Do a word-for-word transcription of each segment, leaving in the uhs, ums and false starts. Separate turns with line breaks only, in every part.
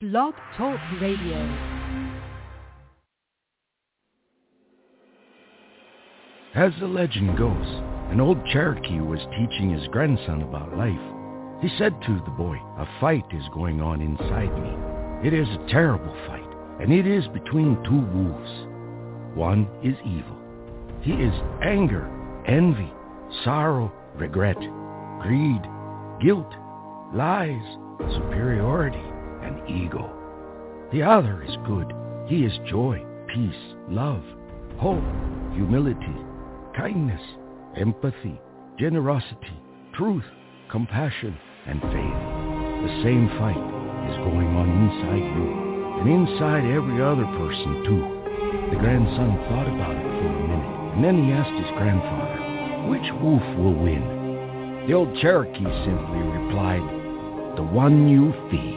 Blog Talk Radio.
As the legend goes, an old Cherokee was teaching his grandson about life. He said to the boy, "A fight is going on inside me. It is a terrible fight, and it is between two wolves. One is evil. He is anger, envy, sorrow, regret, greed, guilt, lies, superiority, and ego. The other is good. He is joy, peace, love, hope, humility, kindness, empathy, generosity, truth, compassion, and faith. The same fight is going on inside you, and inside every other person too." The grandson thought about it for a minute, and then he asked his grandfather, "Which wolf will win?" The old Cherokee simply replied, "The one you feed."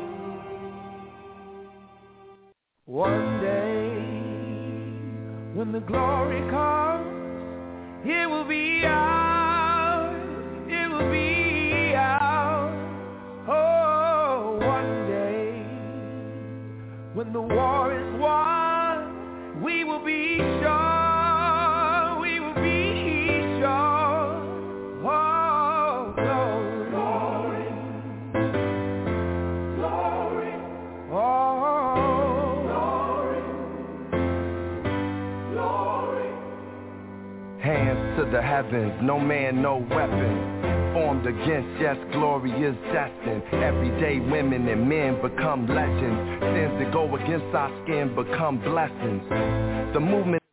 One day, when the glory comes, it will be ours, it will be ours. Oh, one day, when the war is won, we will be sure, we will be sure. Oh, glory, glory, glory. Oh, glory, glory. Hands to the heavens, no man, no weapon formed against, yes, glory is destined. Everyday women and men become legends. Sins that go against our skin become blessings. The movement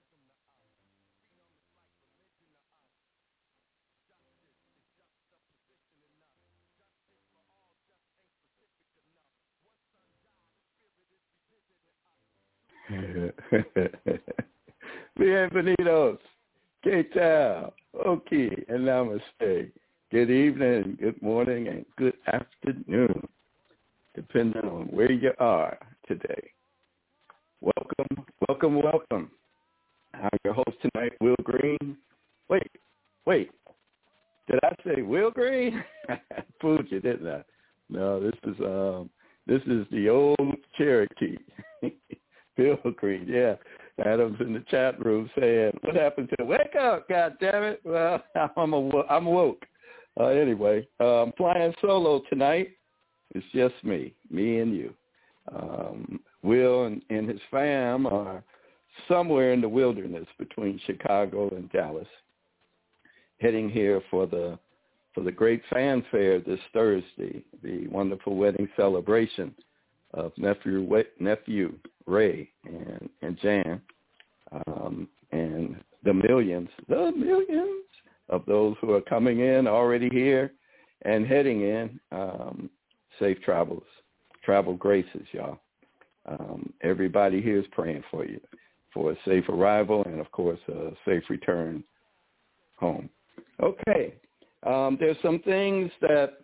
Bienvenidos, ¿qué tal? Okay, and namaste. Good evening, good morning, and good afternoon, depending on where you are today. Welcome, welcome, welcome. I'm your host tonight, Will Green. Wait, wait, did I say Will Green? Fooled you, didn't I? No, this is um, this is the old Cherokee. Bill Green, yeah. Adam's in the chat room saying, "What happened to wake up? God damn it!" Well, I'm awo- I'm woke. Uh, anyway, uh, I'm flying solo tonight. It's just me, me and you. Um, Will and, and his fam are somewhere in the wilderness between Chicago and Dallas, heading here for the for the great fanfare this Thursday, the wonderful wedding celebration of nephew nephew Ray and, and Jan, um, and the millions, the millions of those who are coming in, already here, and heading in. Um, safe travels, travel graces, y'all. Um, everybody here is praying for you, for a safe arrival and, of course, a safe return home. Okay, um, there's some things that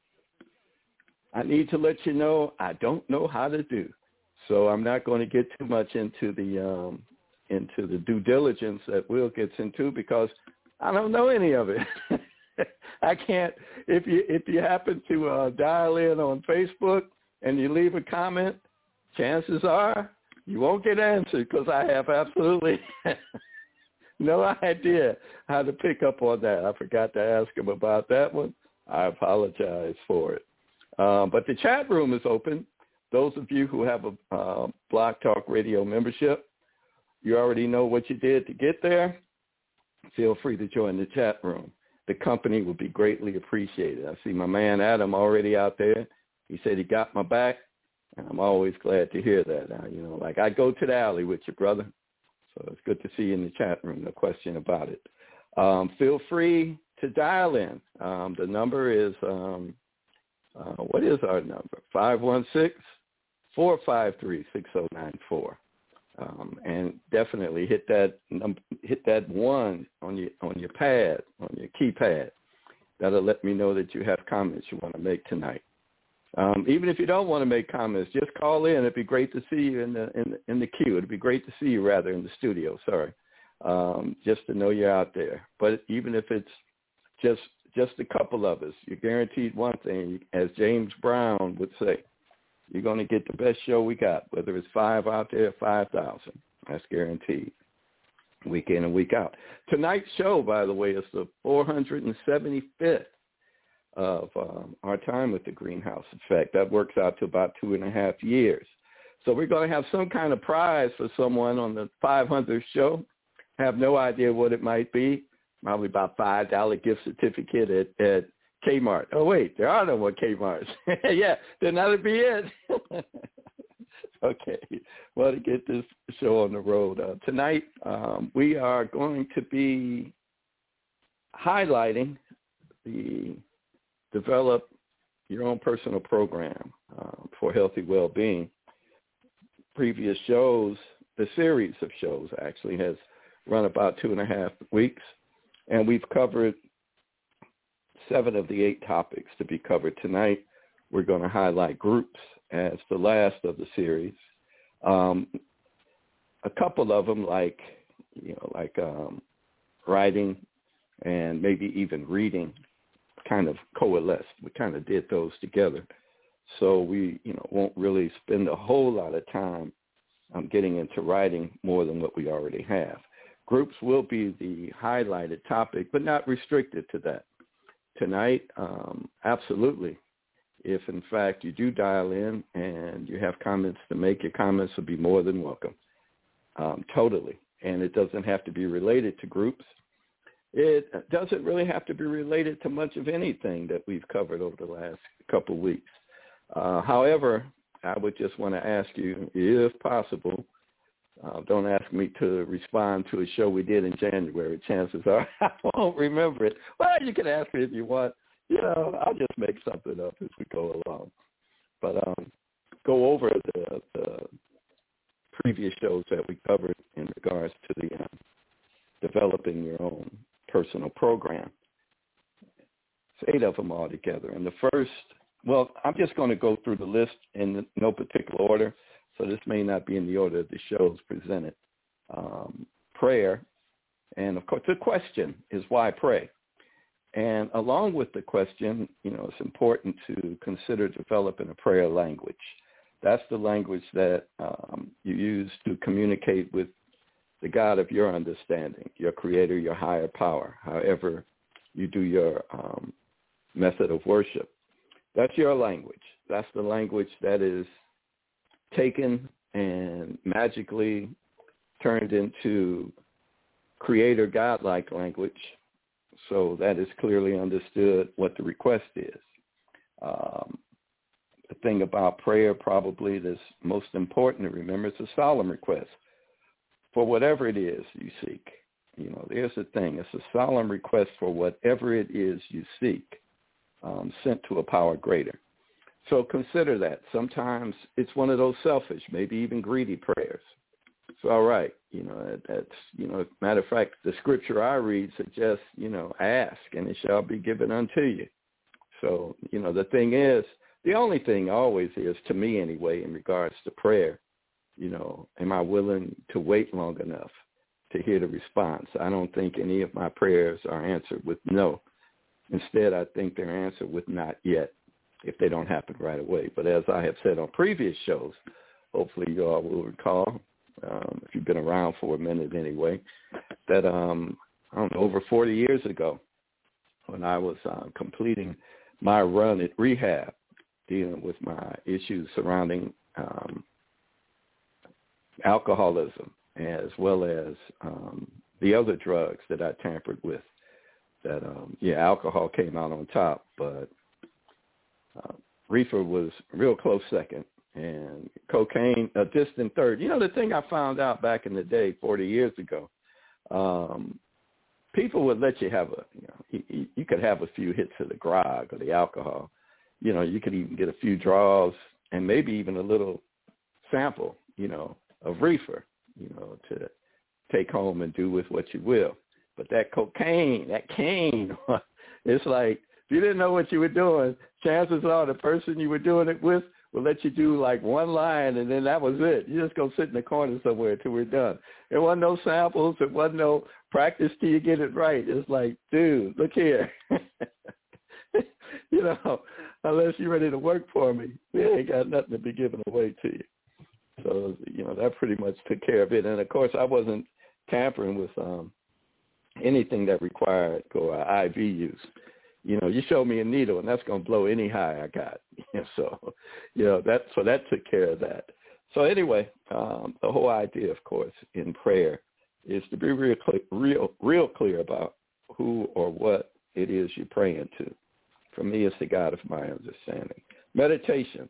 I need to let you know I don't know how to do. So I'm not going to get too much into the um, into the due diligence that Will gets into because I don't know any of it. I can't. If you if you happen to uh, dial in on Facebook and you leave a comment, chances are you won't get answered because I have absolutely no idea how to pick up on that. I forgot to ask him about that one. I apologize for it. Um, but the chat room is open. Those of you who have a uh, Blog Talk Radio membership, you already know what you did to get there. Feel free to join the chat room. The company would be greatly appreciated. I see my man Adam already out there. He said he got my back, and I'm always glad to hear that. Uh, you know, like I go to the alley with you, brother. So it's good to see you in the chat room, no question about it. Um, feel free to dial in. Um, the number is, um, uh, what is our number? five one six, four five three, six zero nine four. Um, and definitely hit that num- hit that one on your on your pad, on your keypad. That'll let me know that you have comments you want to make tonight. Um, even if you don't want to make comments, just call in. It'd be great to see you in the in the, in the queue. It'd be great to see you rather in the studio. Sorry, um, just to know you're out there. But even if it's just just a couple of us, you're guaranteed one thing, as James Brown would say. you're going to get the best show we got, whether it's five out there or five thousand. That's guaranteed, week in and week out. Tonight's show, by the way, is the four hundred seventy-fifth of um, our time with the Greenhouse Effect. That works out to about two and a half years. So we're going to have some kind of prize for someone on the five hundredth show. Have no idea what it might be. Probably about five dollars gift certificate at, at Kmart. Oh, wait, there are no more Kmarts. Yeah, then that'll be it. Okay, well, to get this show on the road. Uh, tonight, um, we are going to be highlighting the Develop Your Own Personal Program um, for Healthy Well-Being. Previous shows, the series of shows actually has run about two and a half weeks, and we've covered seven of the eight topics to be covered tonight. We're going to highlight groups as the last of the series. Um, a couple of them, like you know, like um, writing and maybe even reading, kind of coalesced. We kind of did those together, so we you know won't really spend a whole lot of time um, getting into writing more than what we already have. Groups will be the highlighted topic, but not restricted to that. Tonight, um, absolutely. If, in fact, you do dial in and you have comments to make, your comments will be more than welcome, um, totally. And it doesn't have to be related to groups. It doesn't really have to be related to much of anything that we've covered over the last couple of weeks. Uh, however, I would just want to ask you, if possible, Uh, don't ask me to respond to a show we did in January. Chances are I won't remember it. Well, you can ask me if you want. You know, I'll just make something up as we go along. But um, go over the, the previous shows that we covered in regards to the um, developing your own personal program. It's eight of them all together. And the first, well, I'm just going to go through the list in no particular order. So this may not be in the order of the shows presented. Um, prayer, and of course the question is why pray? And along with the question, you know, it's important to consider developing a prayer language. That's the language that um, you use to communicate with the God of your understanding, your creator, your higher power, however you do your um, method of worship. That's your language. That's the language that is taken and magically turned into creator godlike language, so that is clearly understood what the request is. Um, the thing about prayer probably that's most important to remember is a solemn request for whatever it is you seek. You know, there's the thing. It's a solemn request for whatever it is you seek, um, sent to a power greater. So consider that. Sometimes it's one of those selfish, maybe even greedy prayers. It's all right. You know, that's, you know, matter of fact, the scripture I read suggests, you know, ask and it shall be given unto you. So, you know, the thing is, the only thing always is, to me anyway, in regards to prayer, you know, am I willing to wait long enough to hear the response? I don't think any of my prayers are answered with no. Instead, I think they're answered with not yet, if they don't happen right away. But as I have said on previous shows, hopefully you all will recall, um, if you've been around for a minute anyway, that, um, I don't know, over forty years ago, when I was uh, completing my run at rehab, dealing with my issues surrounding um, alcoholism, as well as um, the other drugs that I tampered with, that, um, yeah, alcohol came out on top, but Uh, reefer was real close second, and cocaine a distant third. You know, the thing I found out back in the day, forty years ago, um, people would let you have a, you know, you, you could have a few hits of the grog or the alcohol. You know, you could even get a few draws and maybe even a little sample, you know, of reefer, you know, to take home and do with what you will. But that cocaine, that cane, it's like, if you didn't know what you were doing, chances are the person you were doing it with will let you do like one line, and then that was it. You just go sit in the corner somewhere till we're done. There wasn't no samples. There wasn't no practice till you get it right. It's like, dude, look here. you know, unless you're ready to work for me, we ain't got nothing to be giving away to you. So, you know, that pretty much took care of it. And, of course, I wasn't tampering with um, anything that required or uh, I V use. You know, you show me a needle, and that's going to blow any high I got. so, you know, that so that took care of that. So anyway, um, the whole idea, of course, in prayer is to be real, clear, real, real clear about who or what it is you're praying to. For me, it's the God of my understanding. Meditation.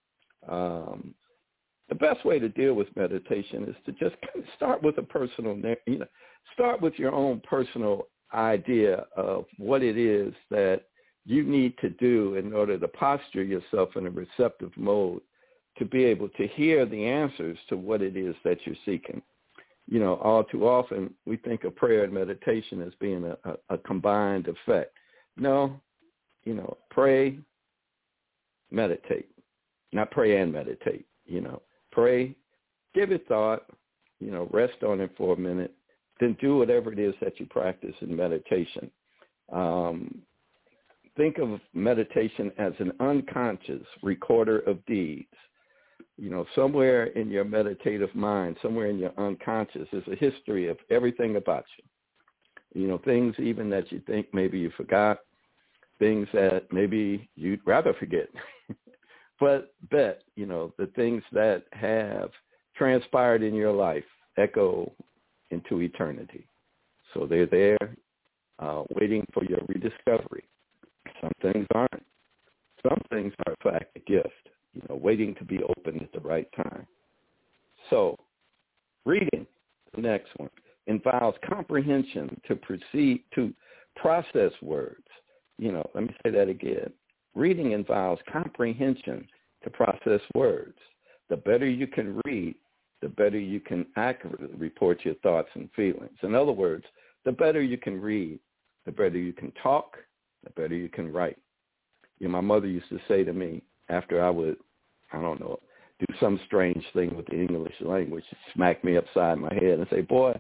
Um, the best way to deal with meditation is to just kind of start with a personal, you know, start with your own personal idea of what it is that you need to do in order to posture yourself in a receptive mode to be able to hear the answers to what it is that you're seeking. You know, all too often we think of prayer and meditation as being a, a, a combined effect. No, you know, pray, meditate, not pray and meditate, you know, pray, give it thought, you know, rest on it for a minute, then do whatever it is that you practice in meditation. Um, think of meditation as an unconscious recorder of deeds. You know, somewhere in your meditative mind, somewhere in your unconscious is a history of everything about you. You know, things even that you think maybe you forgot, things that maybe you'd rather forget. But bet, you know, the things that have transpired in your life echo into eternity. So they're there uh, waiting for your rediscovery. Some things aren't. Some things are, in fact, a gift, you know, waiting to be opened at the right time. So reading, the next one, involves comprehension to proceed to process words. You know, let me say that again. Reading involves comprehension to process words. The better you can read, the better you can accurately report your thoughts and feelings. In other words, the better you can read, the better you can talk, the better you can write. You know, my mother used to say to me after I would, I don't know, do some strange thing with the English language, smack me upside my head and say, boy,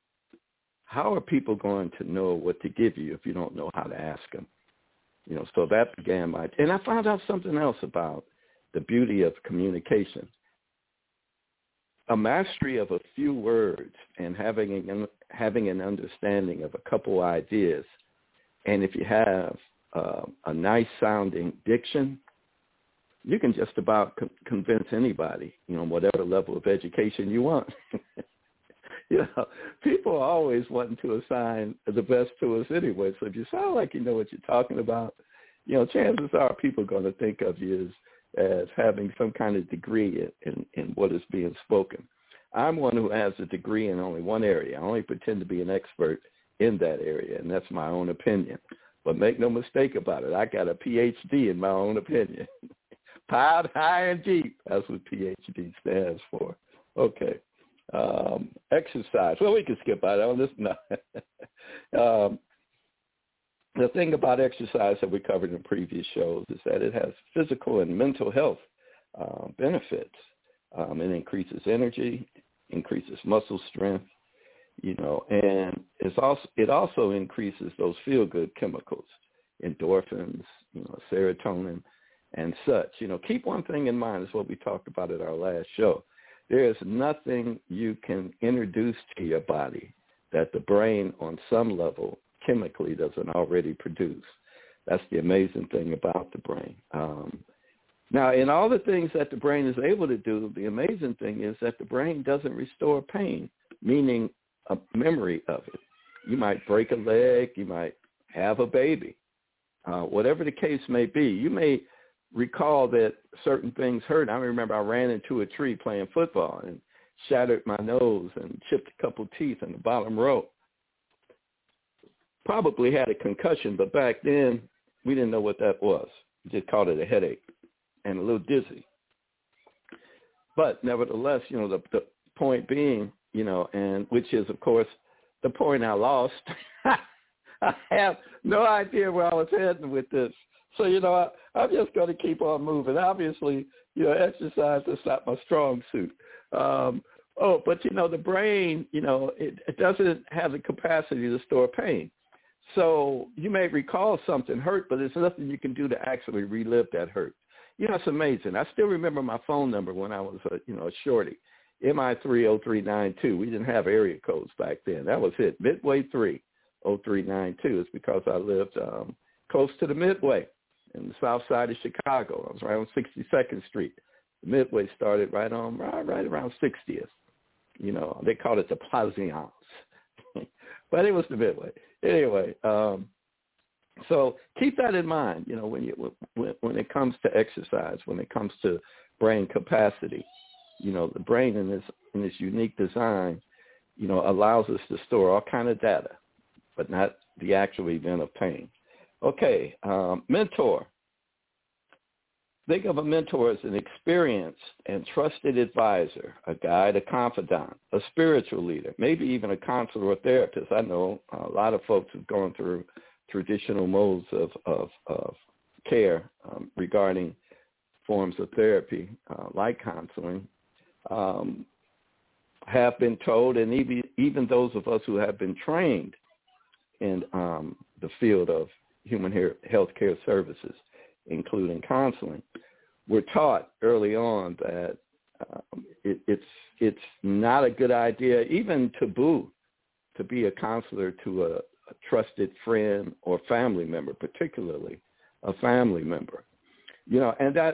how are people going to know what to give you if you don't know how to ask them? You know, so that began my, and I found out something else about the beauty of communication. A mastery of a few words and having an, having an understanding of a couple ideas, and if you have uh, a nice sounding diction, you can just about co- convince anybody, you know, whatever level of education you want. You know, people are always wanting to assign the best to us anyway. So if you sound like you know what you're talking about, you know, chances are people are going to think of you as, as having some kind of degree in, in, in what is being spoken. I'm one who has a degree in only one area. I only pretend to be an expert in that area, and that's my own opinion. But make no mistake about it, I got a P H D in my own opinion. Piled high and deep, that's what P H D stands for. Okay. Um, exercise. Well, we can skip out on this. No. um, the thing about exercise that we covered in previous shows is that it has physical and mental health uh, benefits. Um, it increases energy, increases muscle strength, you know, and it's also it also increases those feel-good chemicals, endorphins, you know, serotonin, and such. You know, keep one thing in mind, is what we talked about at our last show. There is nothing you can introduce to your body that the brain on some level chemically doesn't already produce. That's the amazing thing about the brain. Um, now, in all the things that the brain is able to do, the amazing thing is that the brain doesn't restore pain, meaning a memory of it. You might break a leg, you might have a baby, uh, whatever the case may be. You may recall that certain things hurt. I remember I ran into a tree playing football and shattered my nose and chipped a couple teeth in the bottom row. Probably had a concussion, but back then we didn't know what that was. We just called it a headache and a little dizzy. But nevertheless, you know, the, the point being, you know, and which is, of course, the point I lost. I have no idea where I was heading with this. So, you know, I, I'm just going to keep on moving. Obviously, you know, exercise is not my strong suit. Um, oh, but, you know, the brain, you know, it, it doesn't have the capacity to store pain. So you may recall something hurt, but there's nothing you can do to actually relive that hurt. You know, it's amazing. I still remember my phone number when I was, a, you know, a shorty, M I three oh three nine two. We didn't have area codes back then. That was it, Midway three oh three nine two. It's because I lived um, close to the Midway in the south side of Chicago. I was right on sixty-second Street. The Midway started right on, right, right around sixtieth. You know, they called it the Plaisance. But it was the Midway. Anyway, um, so keep that in mind, you know, when you when, when it comes to exercise, when it comes to brain capacity. You know, the brain in this in this unique design, you know, allows us to store all kind of data, but not the actual event of pain. Okay, um, mentor. Think of a mentor as an experienced and trusted advisor, a guide, a confidant, a spiritual leader, maybe even a counselor or therapist. I know a lot of folks have gone through traditional modes of, of, of care um, regarding forms of therapy, uh, like counseling, um, have been told, and even, even those of us who have been trained in um, the field of human health care services, including counseling, we're taught early on that um, it, it's it's not a good idea, even taboo, to be a counselor to a, a trusted friend or family member, particularly a family member. You know, and that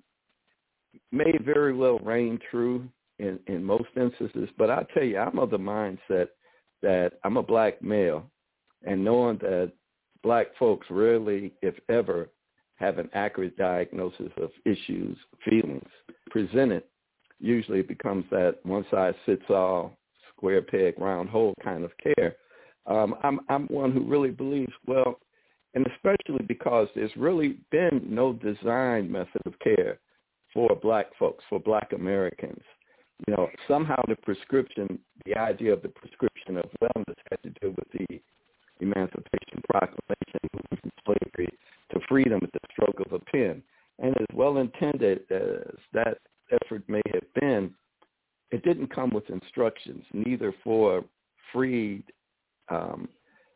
may very well reign true in, in most instances, but I tell you, I'm of the mindset that I'm a black male, and knowing that black folks rarely, if ever, have an accurate diagnosis of issues, feelings presented, usually it becomes that one-size-fits-all, square peg, round hole kind of care. Um, I'm, I'm one who really believes, well, and especially because there's really been no design method of care for black folks, for black Americans. You know, somehow the prescription, the idea of the prescription of wellness had to do with the Emancipation Proclamation, moving from slavery to freedom at the stroke of a pen. And as well-intended as that effort may have been, it didn't come with instructions, neither for freed um,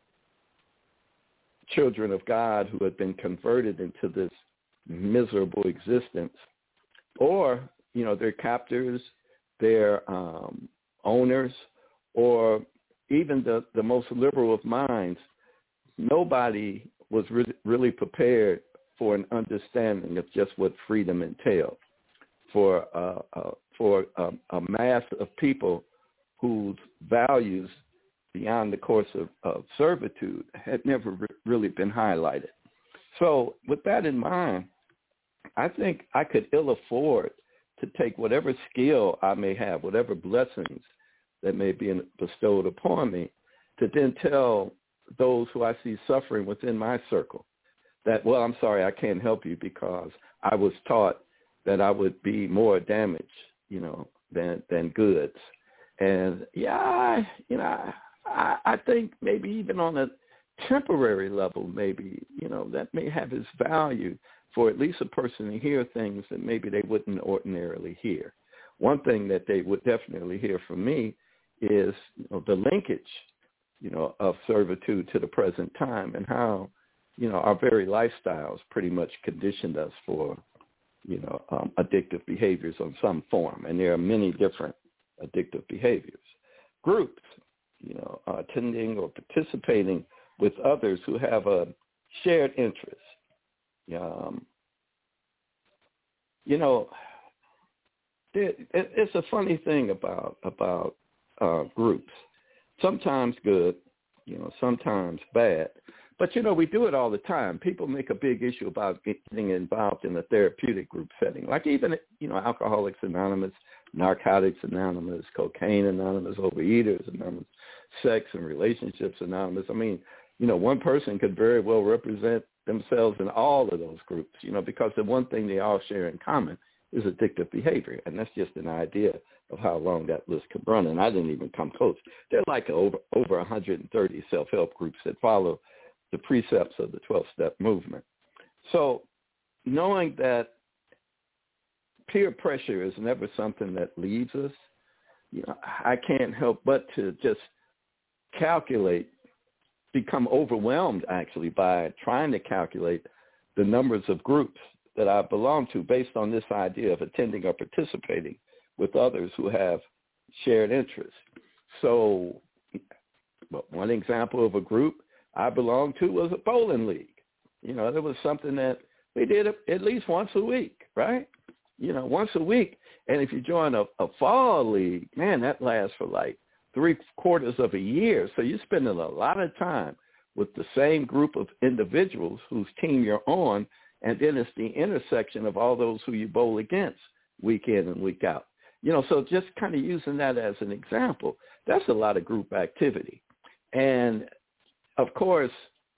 children of God who had been converted into this miserable existence, or, you know, their captors, their um, owners, or even the, the most liberal of minds. Nobody was re- really prepared for an understanding of just what freedom entailed, for uh, uh, for a, a mass of people whose values beyond the course of, of servitude had never re- really been highlighted. So with that in mind, I think I could ill afford to take whatever skill I may have, whatever blessings that may be bestowed upon me, to then tell those who I see suffering within my circle that, well, I'm sorry, I can't help you because I was taught that I would be more damage, you know, than than goods. And yeah, I, you know, I, I think maybe even on a temporary level, maybe, you know, that may have its value for at least a person to hear things that maybe they wouldn't ordinarily hear. One thing that they would definitely hear from me is, you know, the linkage, you know, of servitude to the present time, and how, you know, our very lifestyles pretty much conditioned us for, you know, um, addictive behaviors of some form. And there are many different addictive behaviors. Groups, you know, uh, attending or participating with others who have a shared interest. Um, you know, it, it, it's a funny thing about about uh, groups. Sometimes good, you know, sometimes bad. But, you know, we do it all the time. People make a big issue about getting involved in a therapeutic group setting, like even, you know, Alcoholics Anonymous, Narcotics Anonymous, Cocaine Anonymous, Overeaters Anonymous, Sex and Relationships Anonymous. I mean, you know, one person could very well represent themselves in all of those groups, you know, because the one thing they all share in common is addictive behavior. And that's just an idea of how long that list could run. And I didn't even come close. There are like over, over one hundred thirty self-help groups that follow the precepts of the twelve-step movement. So knowing that peer pressure is never something that leaves us, you know, I can't help but to just calculate become overwhelmed, actually, by trying to calculate the numbers of groups that I belong to based on this idea of attending or participating with others who have shared interests. So well, one example of a group I belonged to was a bowling league. You know, it was something that we did at least once a week, right? You know, once a week. And if you join a, a fall league, man, that lasts for like three quarters of a year. So you're spending a lot of time with the same group of individuals whose team you're on, and then it's the intersection of all those who you bowl against week in and week out. You know, so just kind of using that as an example, that's a lot of group activity. And, of course,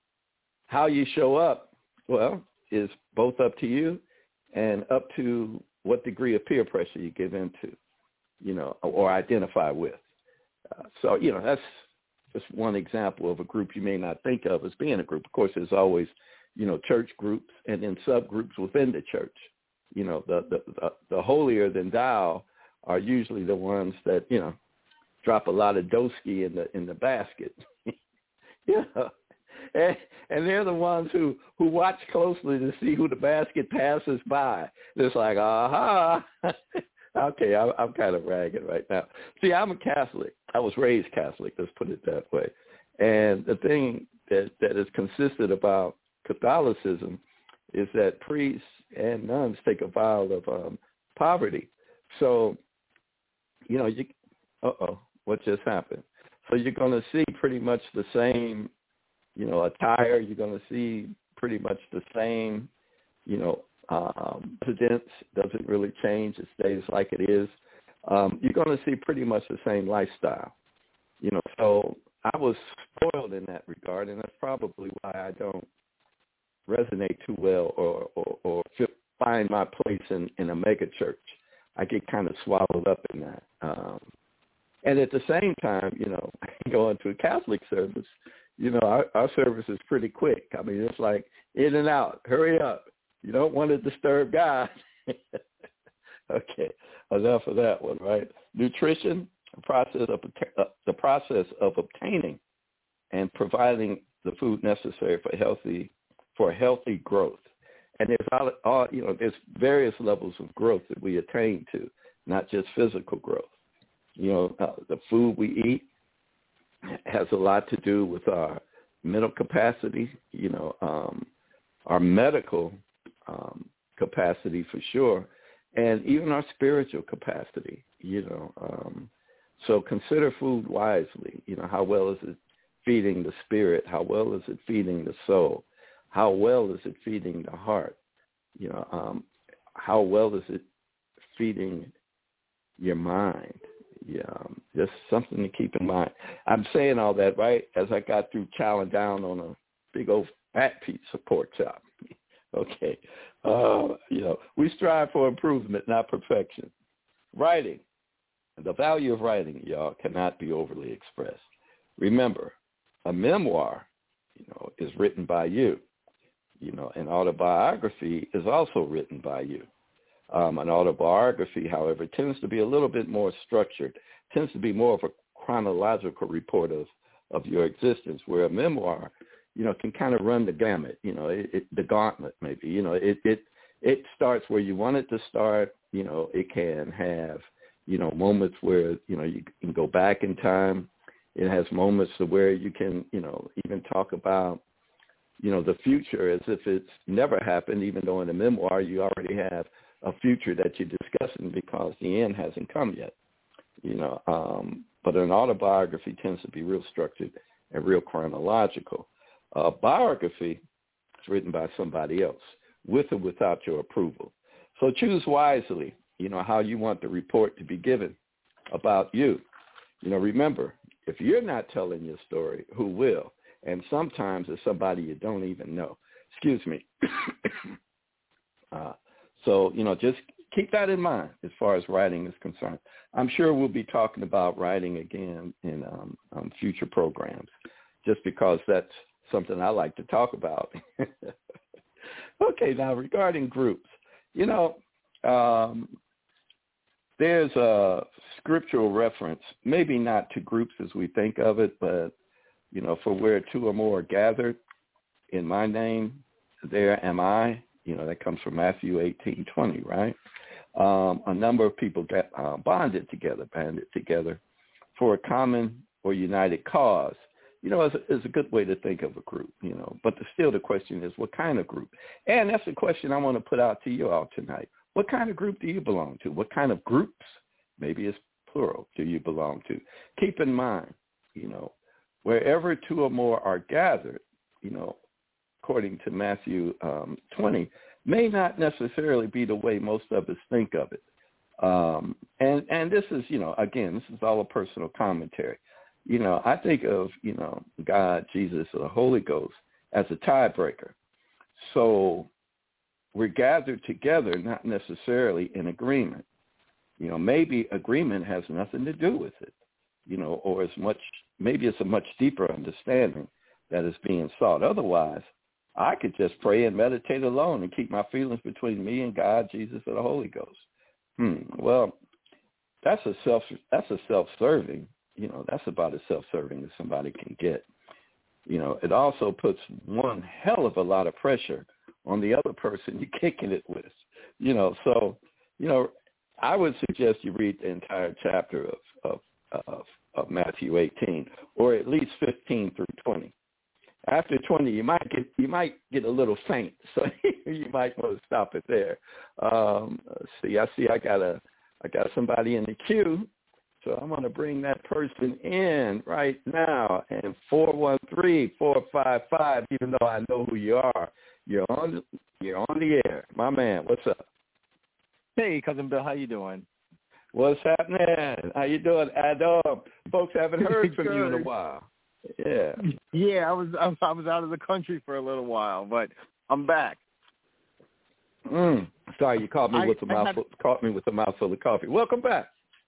how you show up, well, is both up to you and up to what degree of peer pressure you give into, you know, or identify with. Uh, so, you know, that's just one example of a group you may not think of as being a group. Of course, there's always, you know, church groups and then subgroups within the church. You know, the the, the, the holier than thou are usually the ones that, you know, drop a lot of doski in the in the basket. Yeah. And, and they're the ones who, who watch closely to see who the basket passes by. It's like, aha. Okay, I, I'm kind of ragging right now. See, I'm a Catholic. I was raised Catholic, let's put it that way. And the thing that, that is consistent about Catholicism is that priests and nuns take a vow of um, poverty. So, you know, you, uh-oh, what just happened? So you're going to see pretty much the same, you know, attire. You're going to see pretty much the same, you know, um, residence doesn't really change. It stays like it is. Um, you're going to see pretty much the same lifestyle, you know. So I was spoiled in that regard, and that's probably why I don't resonate too well or, or, or find my place in, in a mega church. I get kind of swallowed up in that. Um, and at the same time, you know, going to a Catholic service, you know, our, our service is pretty quick. I mean, it's like in and out, hurry up. You don't want to disturb God. Okay, enough of that one, right? Nutrition, the process of uh, the process of obtaining and providing the food necessary for healthy for healthy growth. And there's all, all you know, there's various levels of growth that we attain to, not just physical growth. You know, uh, the food we eat has a lot to do with our mental capacity, you know, um, our medical um, capacity for sure, and even our spiritual capacity, you know. Um, so consider food wisely. You know, how well is it feeding the spirit? How well is it feeding the soul? How well is it feeding the heart? You know, um, how well is it feeding your mind? Yeah, um, just something to keep in mind. I'm saying all that, right, as I got through chowing down on a big old fat pizza pork chop. Okay. Uh, you know, we strive for improvement, not perfection. Writing. The value of writing, y'all, cannot be overly expressed. Remember, a memoir, you know, is written by you. You know, an autobiography is also written by you. Um, an autobiography, however, tends to be a little bit more structured, tends to be more of a chronological report of, of your existence, where a memoir, you know, can kind of run the gamut, you know, it, it, the gauntlet maybe. You know, it, it it starts where you want it to start. You know, it can have, you know, moments where, you know, you can go back in time. It has moments to where you can, you know, even talk about, you know, the future as if it's never happened, even though in a memoir you already have a future that you're discussing because the end hasn't come yet, you know. Um, but an autobiography tends to be real structured and real chronological. A biography is written by somebody else, with or without your approval. So choose wisely, you know, how you want the report to be given about you. You know, remember, if you're not telling your story, who will? And sometimes it's somebody you don't even know. Excuse me. uh, So, you know, just keep that in mind as far as writing is concerned. I'm sure we'll be talking about writing again in um, um, future programs, just because that's something I like to talk about. Okay, now regarding groups, you know, um, there's a scriptural reference, maybe not to groups as we think of it, but You know, for where two or more are gathered in my name, there am I. You know, that comes from Matthew eighteen twenty, right? Um, a number of people get uh, bonded together, banded together for a common or united cause. You know, it's a, it's a good way to think of a group, you know. But the, still the question is, what kind of group? And that's the question I want to put out to you all tonight. What kind of group do you belong to? What kind of groups, maybe it's plural, do you belong to? Keep in mind, you know, wherever two or more are gathered, you know, according to Matthew um, twenty, may not necessarily be the way most of us think of it. Um, and, and this is, you know, again, this is all a personal commentary. You know, I think of, you know, God, Jesus, or the Holy Ghost as a tiebreaker. So we're gathered together, not necessarily in agreement. You know, maybe agreement has nothing to do with it, you know, or as much, maybe it's a much deeper understanding that is being sought. Otherwise, I could just pray and meditate alone and keep my feelings between me and God, Jesus, or the Holy Ghost. Hmm. Well, that's a self. That's a self-serving. You know, that's about as self-serving as somebody can get. You know, it also puts one hell of a lot of pressure on the other person you're kicking it with. You know, so you know, I would suggest you read the entire chapter of of of, of Matthew eighteen, or at least fifteen through twenty. After twenty, you might get you might get a little faint, so you might want to stop it there. Um, see, I see, I got a I got somebody in the queue, so I'm going to bring that person in right now. And four one three, four five five. Even though I know who you are, you're on you're on the air, my man. What's up?
Hey, cousin Bill, how you doing?
What's happening? How you doing, Adam? Folks haven't heard from you in a while. Yeah,
yeah. I was I was out of the country for a little while, but I'm back.
Mm. Sorry, you caught me
I,
with a mouthful. Had... Caught me with a mouthful of coffee. Welcome back.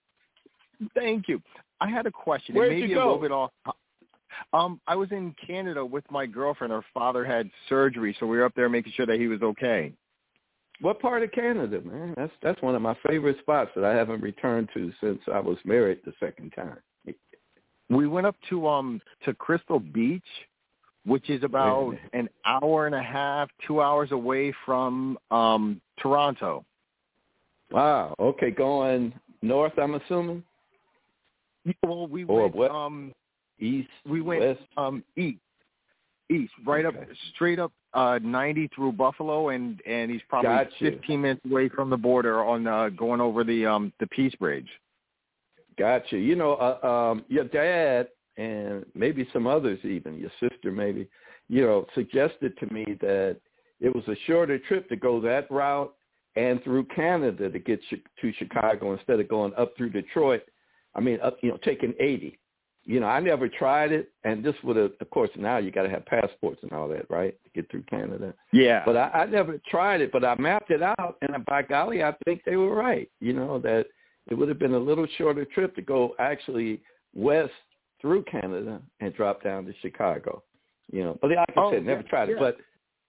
Thank you. I had a question.
Where'd
it may
you
be
go?
A little bit off. Um, I was in Canada with my girlfriend. Her father had surgery, so we were up there making sure that he was okay.
What part of Canada, man? That's that's one of my favorite spots that I haven't returned to since I was married the second time.
We went up to um to Crystal Beach, which is about an hour and a half, two hours away from um Toronto.
Wow. Okay, going north, I'm assuming.
Well, we
or
went
west,
um
east.
We went
west?
um east, east, right okay. up straight up uh ninety through Buffalo, and and he's probably
gotcha.
fifteen minutes away from the border on uh, going over the um the Peace Bridge.
Gotcha. You know, uh, um, your dad and maybe some others even, your sister maybe, you know, suggested to me that it was a shorter trip to go that route and through Canada to get to Chicago instead of going up through Detroit. I mean, up, you know, taking eighty. You know, I never tried it, and this would have, of course, now you got to have passports and all that, right, to get through Canada.
Yeah.
But I, I never tried it, but I mapped it out, and by golly, I think they were right, you know, that it would have been a little shorter trip to go actually west through Canada and drop down to Chicago. You know, but like I
oh,
said, never
yeah,
tried it.
yeah.
But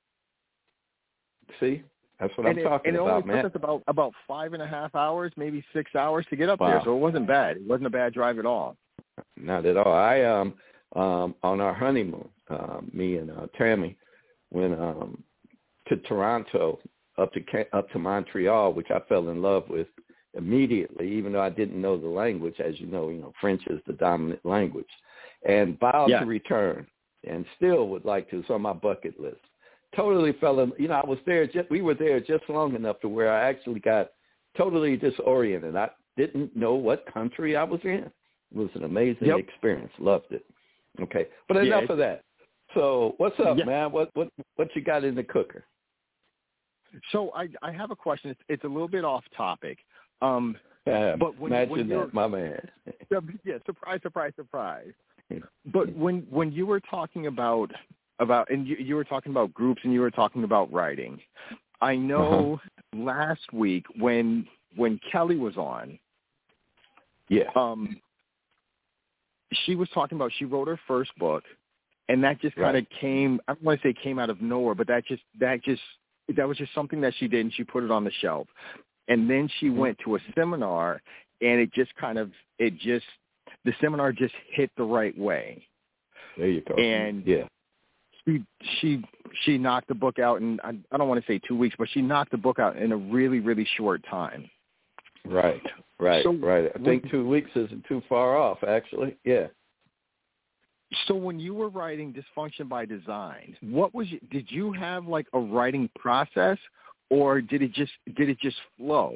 see, that's what
and
I'm
it,
talking
and
about,
it
man.
only took us about about five and a half hours, maybe six hours to get up
Wow.
there, so it wasn't bad. It wasn't a bad drive at all.
Not at all. I um um on our honeymoon, um, me and uh, Tammy went um to Toronto, up to up to Montreal, which I fell in love with immediately, even though I didn't know the language. As you know, you know, French is the dominant language, and vowed
yeah.
to return, and still would like to. It's on my bucket list. Totally fell in. You know, I was there. Just, we were there just long enough to where I actually got totally disoriented. I didn't know what country I was in. It was an amazing
yep.
experience. Loved it. Okay, but enough
yeah,
of that. So, what's up,
yeah.
man? What what what you got in the cooker?
So I I have a question. It's, it's a little bit off topic. Um,
Yeah,
but when,
imagine
when
that, my man.
Yeah, surprise, surprise, surprise. But when when you were talking about about and you, you were talking about groups and you were talking about writing, I know uh-huh. last week when when Kelly was on,
yeah,
um, she was talking about she wrote her first book, and that just kind of
right.
came. I don't want to say came out of nowhere, but that just that just that was just something that she did, and she put it on the shelf. And then she went to a seminar, and it just kind of, it just, the seminar just hit the right way.
There you go.
And
yeah.
she she she knocked the book out in, I, I don't want to say two weeks, but she knocked the book out in a really, really short time.
Right, right,
so,
right. I think two weeks isn't too far off, actually. Yeah.
So when you were writing Dysfunction by Design, what was you, did you have like a writing process, or did it just did it just flow?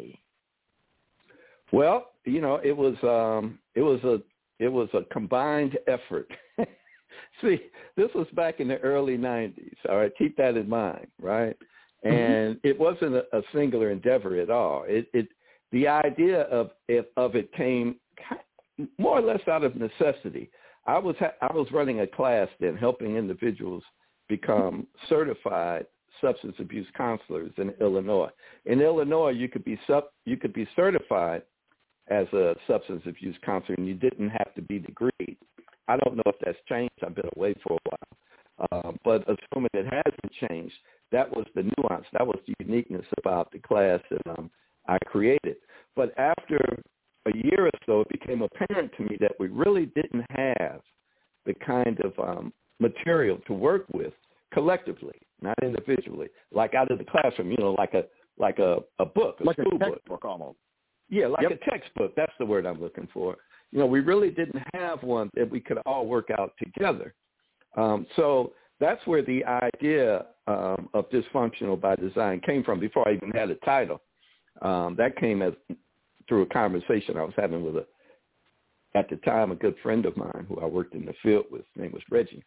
Well, you know, it was um, it was a it was a combined effort. See, this was back in the early nineties. All right, keep that in mind, right? And mm-hmm. it wasn't a, a singular endeavor at all. It, it the idea of it, of it came more or less out of necessity. I was ha- I was running a class then, helping individuals become certified substance abuse counselors in Illinois. In Illinois, you could be sub you could be certified as a substance abuse counselor, and you didn't have to be degreed. I don't know if that's changed. I've been away for a while, uh, but assuming it hasn't changed, that was the nuance. That was the uniqueness about the class that um, I created. But after a year or so, it became apparent to me that we really didn't have the kind of um, material to work with collectively, not individually, like out of the classroom, you know, like a like a, a book, a
like
school
a textbook
book.
almost.
Yeah, like
yep.
a textbook. That's the word I'm looking for. You know, we really didn't have one that we could all work out together. Um, so that's where the idea um, of Dysfunctional by Design came from before I even had a title. Um, that came as through a conversation I was having with, a, at the time, a good friend of mine who I worked in the field with. His name was Reggie.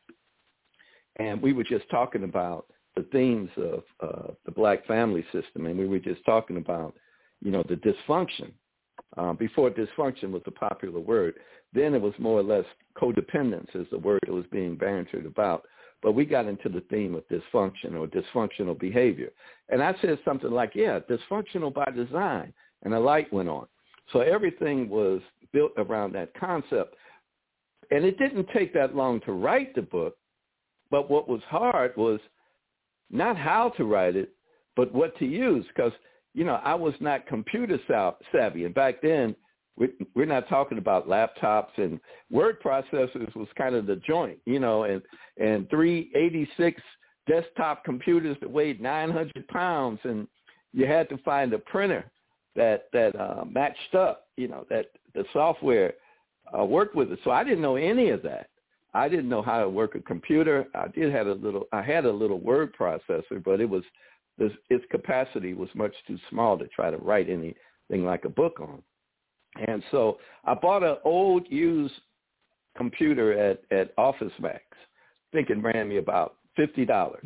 And we were just talking about the themes of uh, the black family system, and we were just talking about, you know, the dysfunction. Um, before dysfunction was a popular word, then it was more or less codependence is the word that was being bantered about. But we got into the theme of dysfunction or dysfunctional behavior. And I said something like, yeah, dysfunctional by design. And a light went on. So everything was built around that concept. And it didn't take that long to write the book. But what was hard was not how to write it, but what to use. Because, you know, I was not computer savvy. And back then, we're not talking about laptops, and word processors was kind of the joint, you know, and, and three eighty-six desktop computers that weighed nine hundred pounds, and you had to find a printer that, that uh, matched up, you know, that the software uh, worked with it. So I didn't know any of that. I didn't know how to work a computer. I did have a little, I had a little word processor, but it was, this, its capacity was much too small to try to write anything like a book on. And so I bought an old used computer at, at Office Max. I think it ran me about fifty dollars.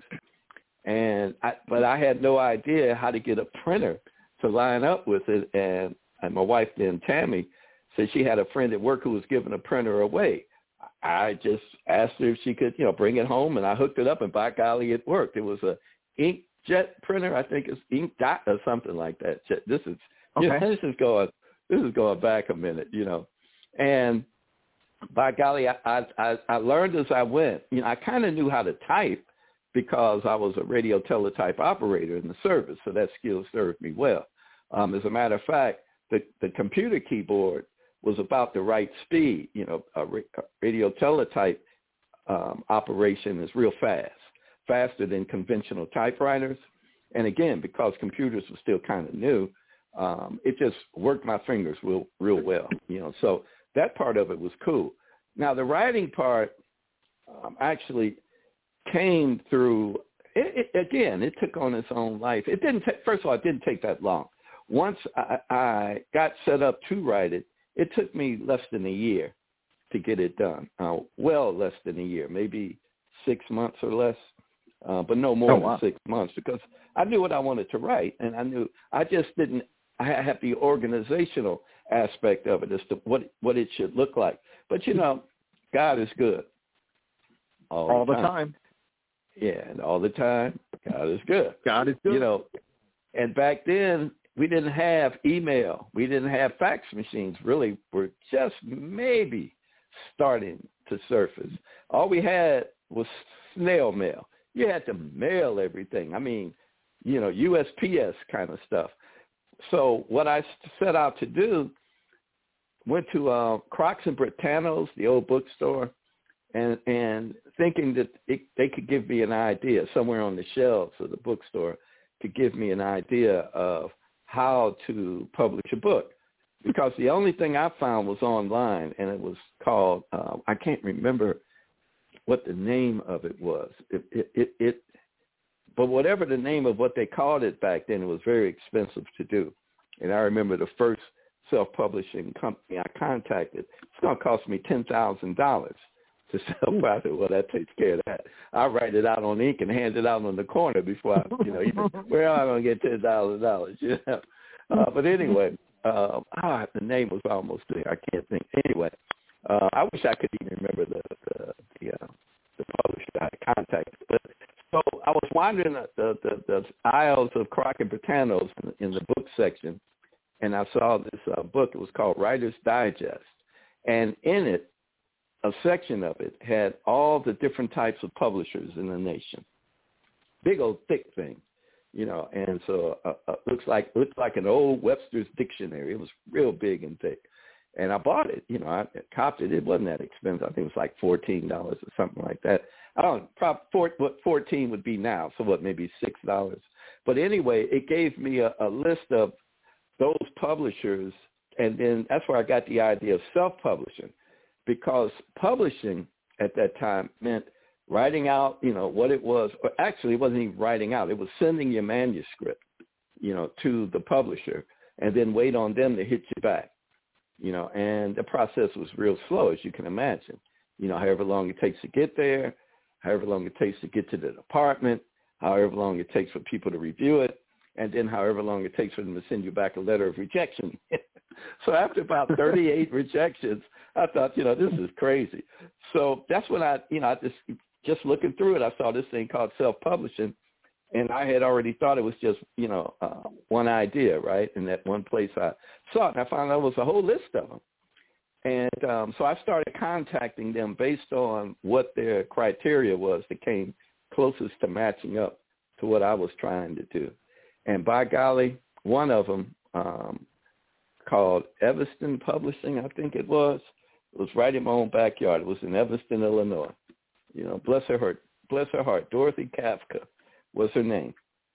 And I, but I had no idea how to get a printer to line up with it. And, and my wife then, Tammy, said she had a friend at work who was giving a printer away. I just asked her if she could, you know, bring it home, and I hooked it up, and by golly, it worked. It was a inkjet printer. I think it's Ink Dot or something like that. This is,
okay.
you know, this is going, this is going back a minute, you know. And by golly, I, I, I learned as I went. You know, I kind of knew how to type because I was a radio teletype operator in the service, so that skill served me well. Um, as a matter of fact, the, the computer keyboard was about the right speed. You know, a, ra- a radio teletype um, operation is real fast, faster than conventional typewriters. And again, because computers were still kind of new, um, it just worked my fingers real, real well. You know, so that part of it was cool. Now, the writing part um, actually came through, it, it, again, it took on its own life. It didn't take, first of all, it didn't take that long. Once I, I got set up to write it, it took me less than a year to get it done. Uh, well, less than a year, maybe six months or less, uh, but no more
oh, wow.
than six months because I knew what I wanted to write, and I knew I just didn't. I had the organizational aspect of it as to what what it should look like. But you know, God is good all,
all
the,
the
time.
time.
Yeah, and all the time, God is good.
God is good.
You know, and back then, we didn't have email. We didn't have fax machines. Really, we're just maybe starting to surface. All we had was snail mail. You had to mail everything. I mean, you know, U S P S kind of stuff. So what I set out to do, went to uh, Crocs and Britannia's, the old bookstore, and and thinking that it, they could give me an idea somewhere on the shelves of the bookstore to give me an idea of how to publish a book. Because the only thing I found was online, and it was called, uh, I can't remember what the name of it was. It, it, it, it, but whatever the name of what they called it back then, it was very expensive to do. And I remember the first self-publishing company I contacted, it's going to cost me ten thousand dollars to self-publish. Well, that takes care of that. I write it out on ink and hand it out on the corner before I, you know, even, where am I going to get ten thousand dollars? You know? uh, but anyway, uh, ah, the name was almost there. I can't think. Anyway, uh, I wish I could even remember the the the, uh, the publisher I contacted. But so I was wandering the the, the, the aisles of Crockett Britannios in, in the book section, and I saw this uh, book. It was called Writer's Digest, and in it, a section of it had all the different types of publishers in the nation. Big old thick thing, you know. And so uh, uh, looks like looks like an old Webster's dictionary. It was real big and thick. And I bought it. You know, I copied it. It wasn't that expensive. I think it was like fourteen dollars or something like that. I don't know, probably four, what fourteen would be now. So what, maybe six dollars. But anyway, it gave me a, a list of those publishers, and then that's where I got the idea of self-publishing, because publishing at that time meant writing out, you know, what it was. Or actually, it wasn't even writing out. It was sending your manuscript, you know, to the publisher, and then wait on them to hit you back. You know, and the process was real slow, as you can imagine. You know, however long it takes to get there, however long it takes to get to the department, however long it takes for people to review it, and then however long it takes for them to send you back a letter of rejection. So after about thirty-eight rejections, I thought, you know, this is crazy. So that's when I, you know, I just, just looking through it, I saw this thing called self-publishing. And I had already thought it was just, you know, uh, one idea, right? And that one place I saw it, and I found out it was a whole list of them. And um, so I started contacting them based on what their criteria was that came closest to matching up to what I was trying to do. And by golly, one of them um, called Evanston Publishing, I think it was. It was right in my own backyard. It was in Evanston, Illinois. You know, bless her heart, bless her heart, Dorothy Kafka was her name.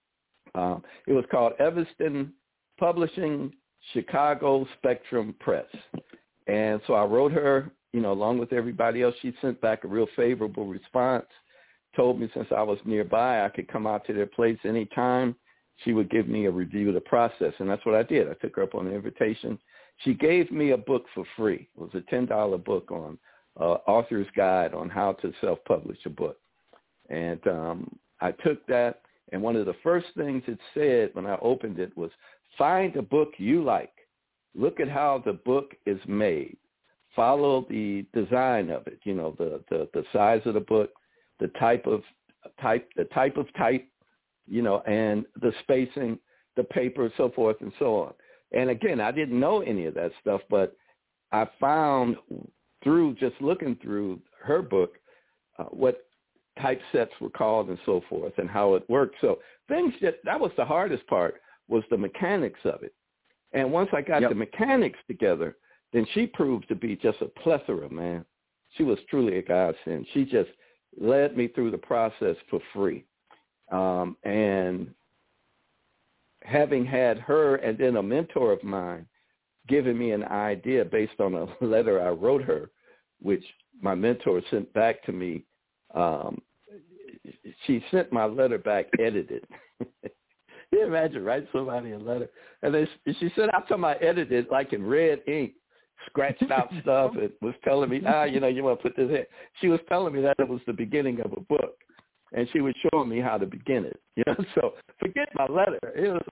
Um, it was called Evanston Publishing, Chicago Spectrum Press. And so I wrote her, you know, along with everybody else. She sent back a real favorable response, told me since I was nearby I could come out to their place anytime. She would give me a review of the process, and that's what I did. I took her up on the invitation. She gave me a book for free. It was a ten dollars book on uh, author's guide on how to self-publish a book. And um, I took that, and one of the first things it said when I opened it was, find a book you like. Look at how the book is made. Follow the design of it, you know, the, the, the size of the book, the type of type, the type of type, you know, and the spacing, the paper, so forth and so on. And again, I didn't know any of that stuff, but I found through just looking through her book uh, what typesets were called and so forth and how it worked. So things that, that was the hardest part, was the mechanics of it. And once I got yep. the mechanics together, then she proved to be just a plethora, man. She was truly a godsend. She just led me through the process for free. Um, and having had her and then a mentor of mine giving me an idea based on a letter I wrote her, which my mentor sent back to me, um, she sent my letter back edited. Can you imagine writing somebody a letter? And then she sent out to my edited, like in red ink, scratched out stuff. It was telling me, ah, you know, you want to put this in. She was telling me that it was the beginning of a book, and she was showing me how to begin it. You know, so forget my letter. It was,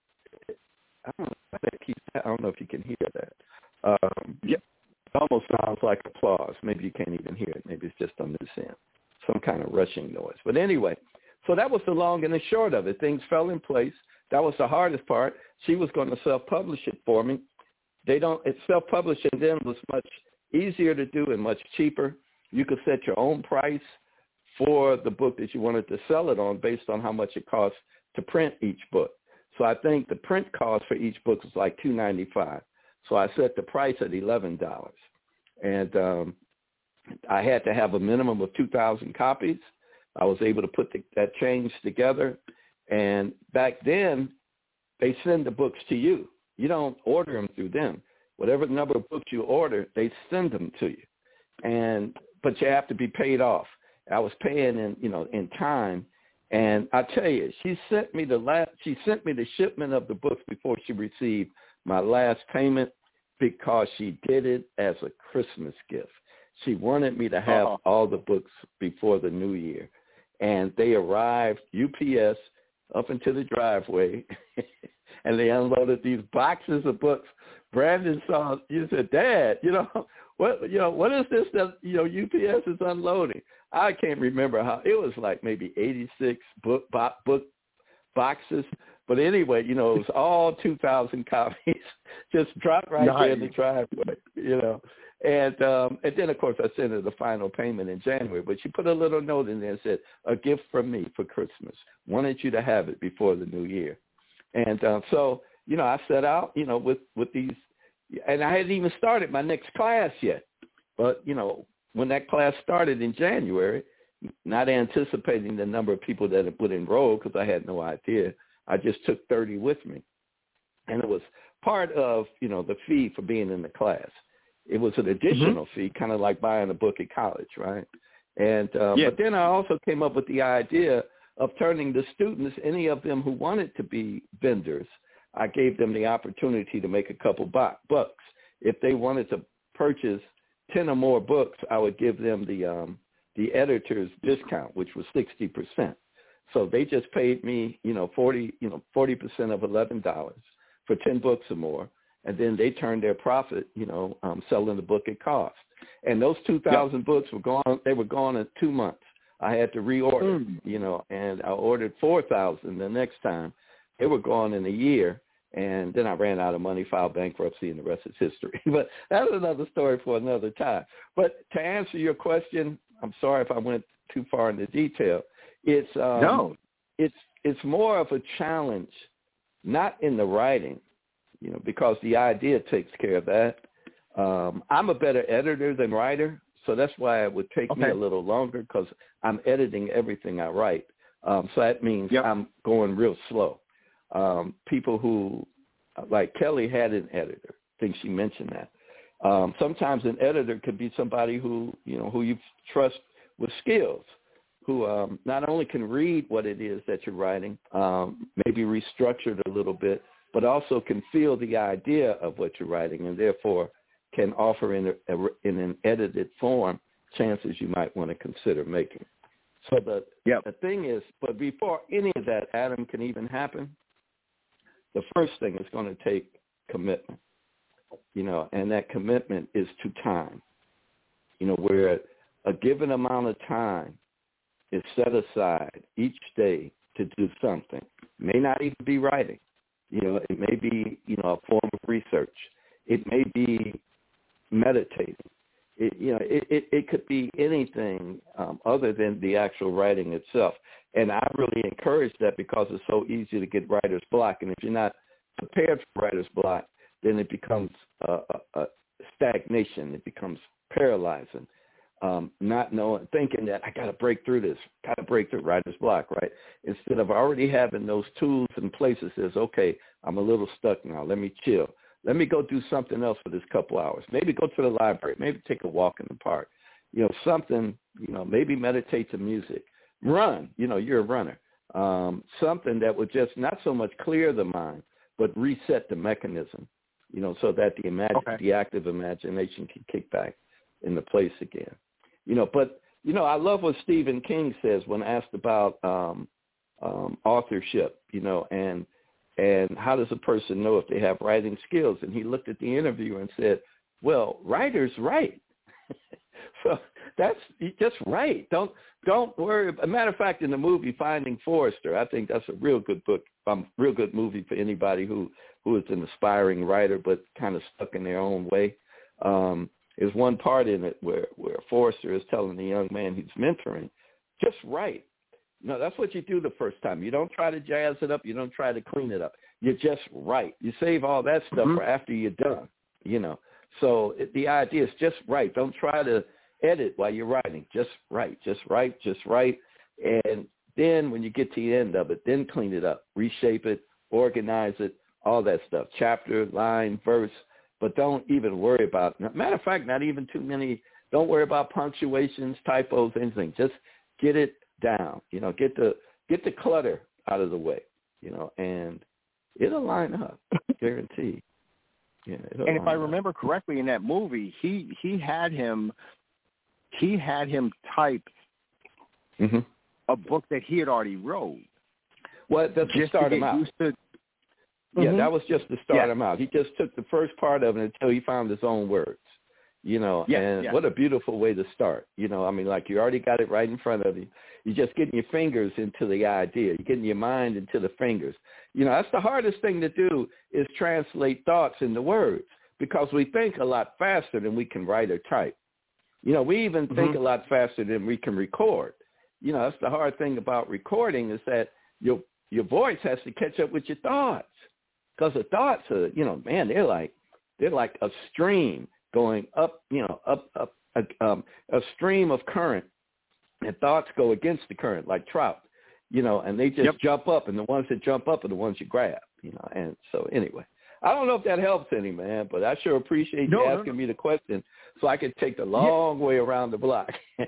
I don't know if that keeps, I don't know if you can hear that. Um, yeah, it almost sounds like applause. Maybe you can't even hear it. Maybe it's just on this end, some kind of rushing noise. But anyway, so that was the long and the short of it. Things fell in place. That was the hardest part. She was going to self-publish it for me. They don't. It's self-publishing then was much easier to do and much cheaper. You could set your own price for the book that you wanted to sell it on based on how much it costs to print each book. So I think the print cost for each book was like two dollars and ninety-five cents. So I set the price at eleven dollars. And um, I had to have a minimum of two thousand copies. I was able to put the, that change together. And back then, they send the books to you. You don't order them through them. Whatever number of books you order, they send them to you. And but you have to be paid off. I was paying in, you know, in time. And I tell you, she sent me the last, she sent me the shipment of the books before she received my last payment because she did it as a Christmas gift. She wanted me to have uh-huh. all the books before the new year. And they arrived, U P S, up into the driveway, and they unloaded these boxes of books. Brandon saw, you said, Dad, you know, what, you know, what is this that, you know, U P S is unloading? I can't remember how, it was like maybe eighty-six book, book boxes. But anyway, you know, it was all two thousand copies just dropped right nice. there in the driveway, you know. And um, and then, of course, I sent her the final payment in January. But she put a little note in there and said, a gift from me for Christmas. Wanted you to have it before the new year. And uh, so, you know, I set out, you know, with, with these. And I hadn't even started my next class yet. But, you know, when that class started in January, not anticipating the number of people that would enroll because I had no idea, I just took thirty with me. And it was part of, you know, the fee for being in the class. It was an additional mm-hmm. fee, kind of like buying a book at college, right? And um, yeah. But then I also came up with the idea of turning the students, any of them who wanted to be vendors, I gave them the opportunity to make a couple bucks. If they wanted to purchase ten or more books, I would give them the um, the editor's discount, which was sixty percent. So they just paid me, you know, forty, you know, forty percent of eleven dollars for ten books or more. And then they turned their profit, you know, um, selling the book at cost. And those two thousand yep. books were gone. They were gone in two months. I had to reorder, mm. you know, and I ordered four thousand the next time. They were gone in a year. And then I ran out of money, filed bankruptcy, and the rest is history. But that's another story for another time. But to answer your question, I'm sorry if I went too far into detail. It's um,
no.
It's it's more of a challenge, not in the writing, you know, because the idea takes care of that. Um, I'm a better editor than writer, so that's why it would take okay. me a little longer because I'm editing everything I write. Um, so that means yep. I'm going real slow. Um, people who, like Kelly had an editor. I think she mentioned that. Um, sometimes an editor could be somebody who, you know, who you trust with skills, who um, not only can read what it is that you're writing, um, maybe restructure it a little bit, but also can feel the idea of what you're writing and therefore can offer in, a, in an edited form chances you might want to consider making. So the, yep. the thing is, but before any of that, Adam, can even happen, the first thing is going to take commitment, you know, and that commitment is to time, you know, where a given amount of time is set aside each day to do something. It may not even be writing. You know, it may be, you know, a form of research. It may be meditating. It, you know, it, it, it could be anything um, other than the actual writing itself. And I really encourage that because it's so easy to get writer's block. And if you're not prepared for writer's block, then it becomes a, a, a stagnation. It becomes paralyzing. Um, not knowing, thinking that I got to break through this, got to break through writer's block, right? Instead of already having those tools and places, says, okay, I'm a little stuck now. Let me chill. Let me go do something else for this couple hours. Maybe go to the library. Maybe take a walk in the park. You know, something, you know, maybe meditate to music. Run. You know, you're a runner. Um, something that would just not so much clear the mind, but reset the mechanism, you know, so that the, imag- okay. the active imagination can kick back into place again. You know, but, you know, I love what Stephen King says when asked about um, um, authorship, you know, and and how does a person know if they have writing skills? And he looked at the interviewer and said, well, writers write. So that's just write. Don't don't worry. A matter of fact, in the movie Finding Forrester, I think that's a real good book, um, real good movie for anybody who, who is an aspiring writer but kind of stuck in their own way. Um, There's one part in it where, where Forrester is telling the young man he's mentoring, just write. No, that's what you do the first time. You don't try to jazz it up. You don't try to clean it up. You just write. You save all that stuff mm-hmm. for after you're done, you know. So it, the idea is just write. Don't try to edit while you're writing. Just write, just write, just write. And then when you get to the end of it, then clean it up, reshape it, organize it, all that stuff, chapter, line, verse. But don't even worry about, matter of fact, not even too many, don't worry about punctuations, typos, anything. Just get it down, you know, get the get the clutter out of the way, you know, and it'll line up, guaranteed. Yeah,
and if I remember up. correctly, in that movie, he he had him he had him type
mm-hmm.
a book that he had already wrote.
Well, that's to start him out. To, yeah, mm-hmm. that was just to start yeah. him out. He just took the first part of it until he found his own words. You know,
yeah,
and
yeah.
what a beautiful way to start. You know, I mean, like you already got it right in front of you. You're just getting your fingers into the idea. You're getting your mind into the fingers. You know, that's the hardest thing to do is translate thoughts into words because we think a lot faster than we can write or type. You know, we even think mm-hmm. a lot faster than we can record. You know, that's the hard thing about recording is that your your voice has to catch up with your thoughts because the thoughts are, you know, man, they're like they're like a stream going up, you know, up, up, a, um, a stream of current, and thoughts go against the current like trout, you know, and they just yep. jump up, and the ones that jump up are the ones you grab, you know. And so anyway, I don't know if that helps any, man, but I sure appreciate
no,
you
no,
asking
no.
me the question so I could take the long yeah. way around the block.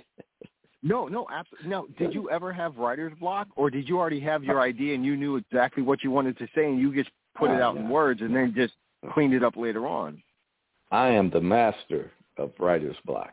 no, no, absolutely. No, did you ever have writer's block, or did you already have your idea and you knew exactly what you wanted to say and you just put oh, it out yeah. in words and then just cleaned it up later on?
I am the master of writer's block.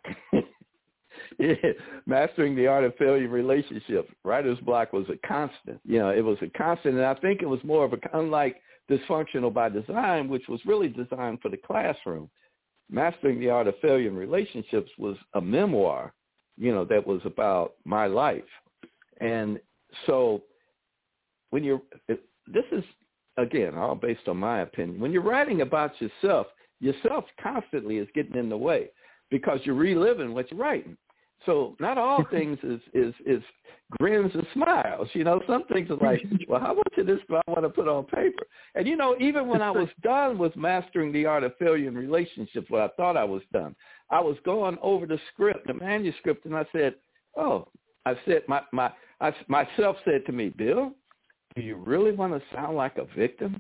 yeah, mastering the art of failure relationships. Writer's block was a constant. You know, it was a constant, and I think it was more of a, unlike Dysfunctional by Design, which was really designed for the classroom. Mastering the art of failure in relationships was a memoir, you know, that was about my life. And so when you're, this is, again, all based on my opinion, when you're writing about yourself, yourself constantly is getting in the way because you're reliving what you're writing. So not all things is, is, is grins and smiles. You know, some things are like, well, how much of this do I want to put on paper? And, you know, even when I was done with mastering the art of failure in relationships, what I thought I was done, I was going over the script, the manuscript, and I said, oh, I said, my, my, I, myself said to me, Bill, do you really want to sound like a victim?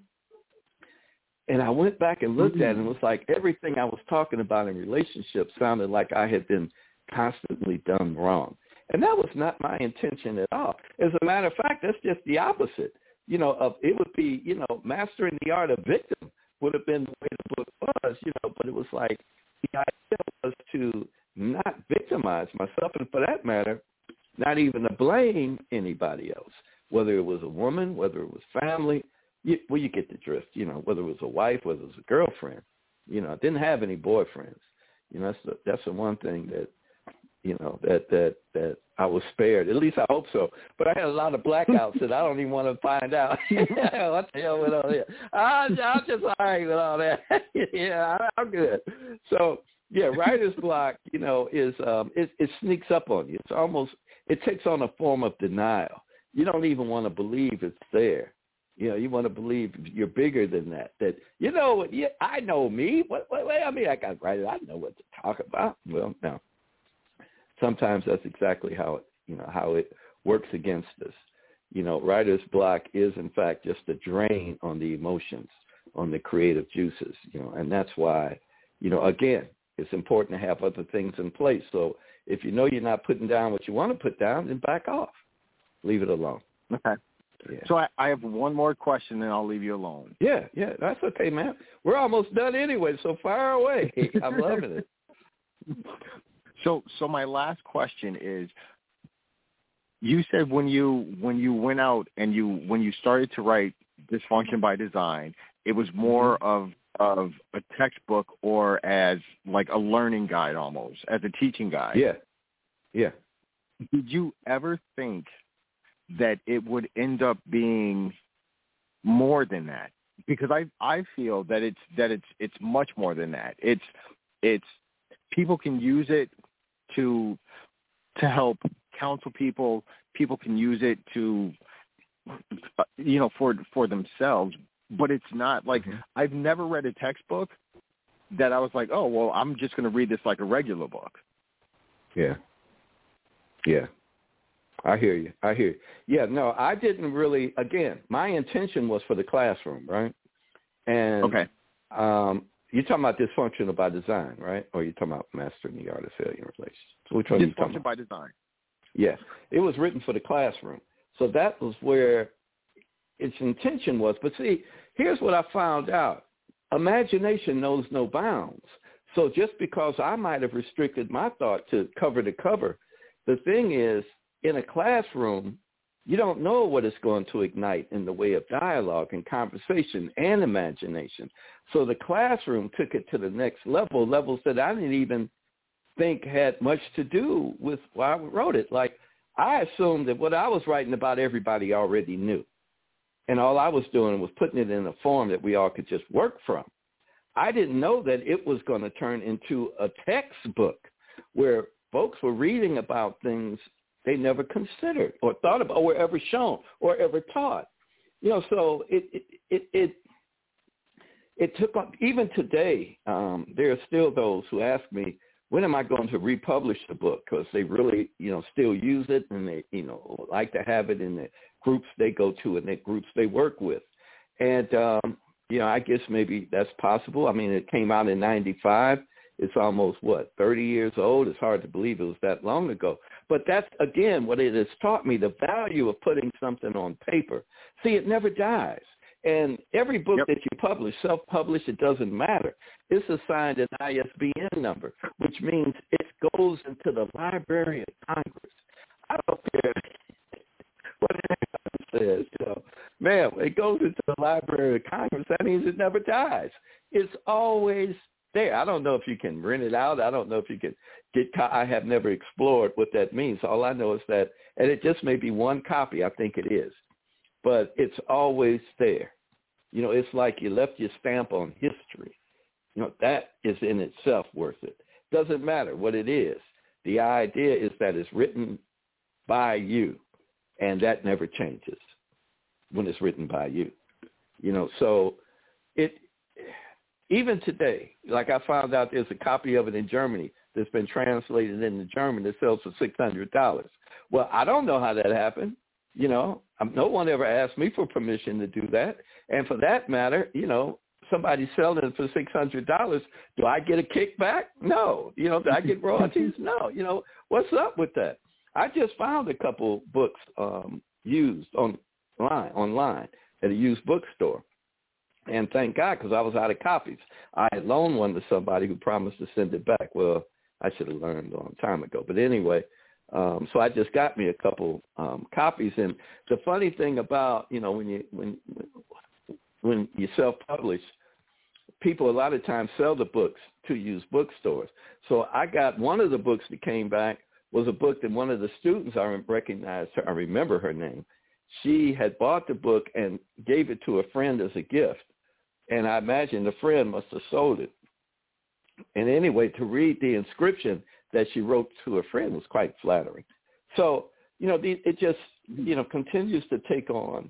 And I went back and looked at it, and it was like everything I was talking about in relationships sounded like I had been constantly done wrong. And that was not my intention at all. As a matter of fact, that's just the opposite. You know, of it would be, you know, mastering the art of victim would have been the way the book was, you know, but it was like the idea was to not victimize myself, and for that matter, not even to blame anybody else, whether it was a woman, whether it was family. You, well, you get the drift, you know, whether it was a wife, whether it was a girlfriend. You know, I didn't have any boyfriends. You know, that's the, that's the one thing that, you know, that, that, that I was spared. At least I hope so. But I had a lot of blackouts that I don't even want to find out. What the hell went on here? I'm, I'm just all right with all that. yeah, I, I'm good. So, yeah, writer's block, you know, is um, it, it sneaks up on you. It's almost, it takes on a form of denial. You don't even want to believe it's there. You know, you want to believe you're bigger than that. That, you know, yeah, I know me. What, what, what I mean, I got right. I know what to talk about. Well, no. Sometimes that's exactly how it, you know, how it works against us. You know, writer's block is, in fact, just a drain on the emotions, on the creative juices, you know, and that's why, you know, again, it's important to have other things in place. So if you know you're not putting down what you want to put down, then back off. Leave it alone.
Okay. Yeah. So I, I have one more question, and I'll leave you alone.
Yeah, yeah, that's okay, man. We're almost done anyway, so fire away. I'm loving it.
So, so my last question is: you said when you when you went out and you when you started to write Dysfunction by Design, it was more of of a textbook or as like a learning guide, almost as a teaching guide.
Yeah, yeah.
Did you ever think that it would end up being more than that? Because I I feel that it's that it's it's much more than that. It's it's people can use it to to help counsel people. People can use it to uh, you know for for themselves. But it's not like mm-hmm. I've never read a textbook that I was like, oh well, I'm just going to read this like a regular book.
Yeah. Yeah. I hear you. I hear you. Yeah, no, I didn't really, again, my intention was for the classroom, right? And
Okay.
um, you're talking about dysfunctional by design, right? Or you're talking about mastering the art of failure in relations? So which one are you talking
Dysfunction
about?
by design.
Yes. It was written for the classroom. So that was where its intention was. But see, here's what I found out. Imagination knows no bounds. So just because I might have restricted my thought to cover to cover, the thing is, in a classroom, you don't know what it's going to ignite in the way of dialogue and conversation and imagination. So the classroom took it to the next level, levels that I didn't even think had much to do with why I wrote it. Like, I assumed that what I was writing about everybody already knew. And all I was doing was putting it in a form that we all could just work from. I didn't know that it was going to turn into a textbook where folks were reading about things they never considered or thought about or ever shown or ever taught. You know, so it it it it, it took on, even today, um, there are still those who ask me, when am I going to republish the book? Because they really, you know, still use it and they, you know, like to have it in the groups they go to and the groups they work with. And, um, you know, I guess maybe that's possible. I mean, it came out in ninety-five. It's almost, what, thirty years old? It's hard to believe it was that long ago. But that's, again, what it has taught me, the value of putting something on paper. See, it never dies. And every book
Yep.
that you publish, self-publish, it doesn't matter. It's assigned an I S B N number, which means it goes into the Library of Congress. I don't care what anyone says, you know. Man, it goes into the Library of Congress. That means it never dies. It's always there. I don't know if you can rent it out. I don't know if you can get, I have never explored what that means. All I know is that, and it just may be one copy, I think it is, but it's always there. You know, it's like you left your stamp on history. You know, that is in itself worth it. Doesn't matter what it is. The idea is that it's written by you, and that never changes when it's written by you. You know, so it, even today, like I found out there's a copy of it in Germany that's been translated into German that sells for six hundred dollars. Well, I don't know how that happened. You know, no one ever asked me for permission to do that. And for that matter, you know, somebody selling it for six hundred dollars, do I get a kickback? No. You know, do I get royalties? No. You know, what's up with that? I just found a couple books um, used online, online at a used bookstore. And thank God, because I was out of copies. I had loaned one to somebody who promised to send it back. Well, I should have learned a long time ago. But anyway, um, so I just got me a couple um, copies. And the funny thing about, you know, when you when when you self-publish, people a lot of times sell the books to used bookstores. So I got one of the books that came back was a book that one of the students, I recognized her, I remember her name. She had bought the book and gave it to a friend as a gift. And I imagine the friend must have sold it. And anyway, to read the inscription that she wrote to a friend was quite flattering. So, you know, it just, you know, continues to take on,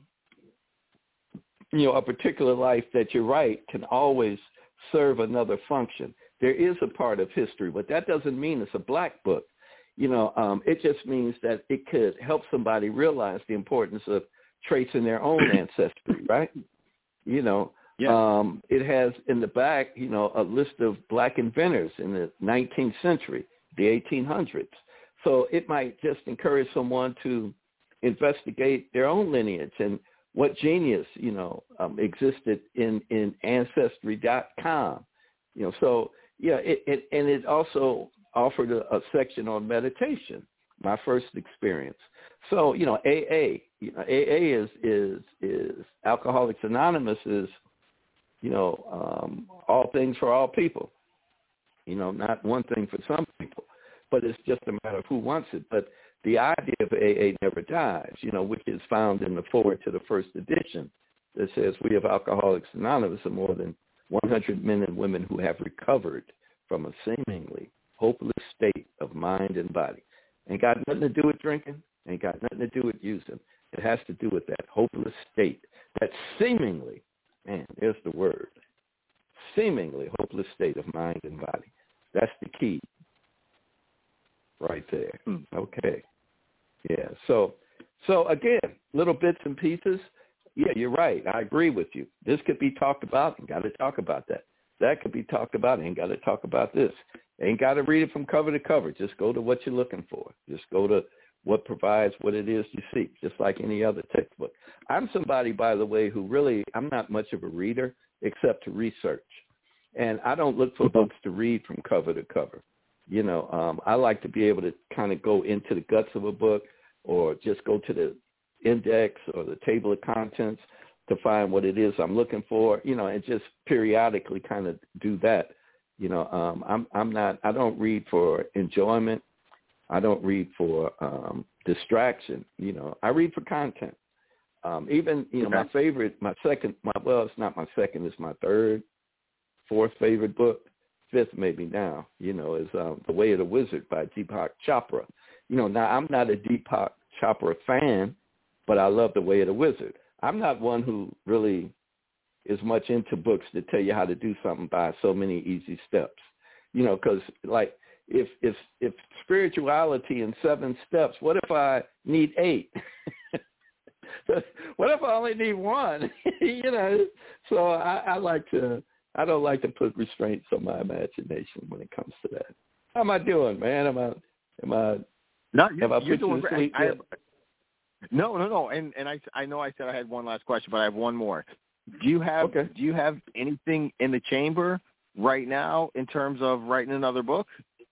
you know, a particular life that you're right can always serve another function. There is a part of history, but that doesn't mean it's a black book. You know, um, it just means that it could help somebody realize the importance of tracing their own ancestry, right? You know,
yeah.
um, it has in the back, you know, a list of black inventors in the nineteenth century, the eighteen hundreds. So it might just encourage someone to investigate their own lineage and what genius, you know, um, existed in, in ancestry dot com. You know, so, yeah, it, it and it also offered a, a section on meditation, my first experience. So, you know, A A, you know, A A is, is, is Alcoholics Anonymous is, you know, um, all things for all people, you know, not one thing for some people, but it's just a matter of who wants it. But the idea of A A never dies, you know, which is found in the foreword to the first edition that says we of Alcoholics Anonymous are more than one hundred men and women who have recovered from a seemingly hopeless state of mind and body. Ain't got nothing to do with drinking. Ain't got nothing to do with using. It has to do with that hopeless state, that seemingly, man, there's the word, seemingly hopeless state of mind and body. That's the key. right there.
Hmm.
Okay. Yeah. So, so again, little bits and pieces. Yeah, you're right. I agree with you. This could be talked about and got to talk about that. That could be talked about and got to talk about this. Ain't got to read it from cover to cover. Just go to what you're looking for. Just go to what provides what it is you seek, just like any other textbook. I'm somebody, by the way, who really, I'm not much of a reader except to research. And I don't look for books to read from cover to cover. You know, um, I like to be able to kind of go into the guts of a book or just go to the index or the table of contents to find what it is I'm looking for, you know, and just periodically kind of do that. You know, um, I'm I'm not, I don't read for enjoyment. I don't read for um, distraction. You know, I read for content. Um, even, you know,
Okay.
my favorite, my second, my well, it's not my second, it's my third, fourth favorite book, fifth maybe now, you know, is um, The Way of the Wizard by Deepak Chopra. You know, now I'm not a Deepak Chopra fan, but I love The Way of the Wizard. I'm not one who really is much into books that tell you how to do something by so many easy steps, you know, because like if if if spirituality in seven steps, what if I need eight? What if I only need one? You know, so I, I like to. I don't like to put restraints on my imagination when it comes to that. How am I doing, man? Am I? Am I?
No, you,
have I
you're
put you
doing
to
great.
sleep
I, I
yet?
have, no, no, no. And and I I know I said I had one last question, but I have one more. Do you have
Okay.
Do you have anything in the chamber right now in terms of writing another book?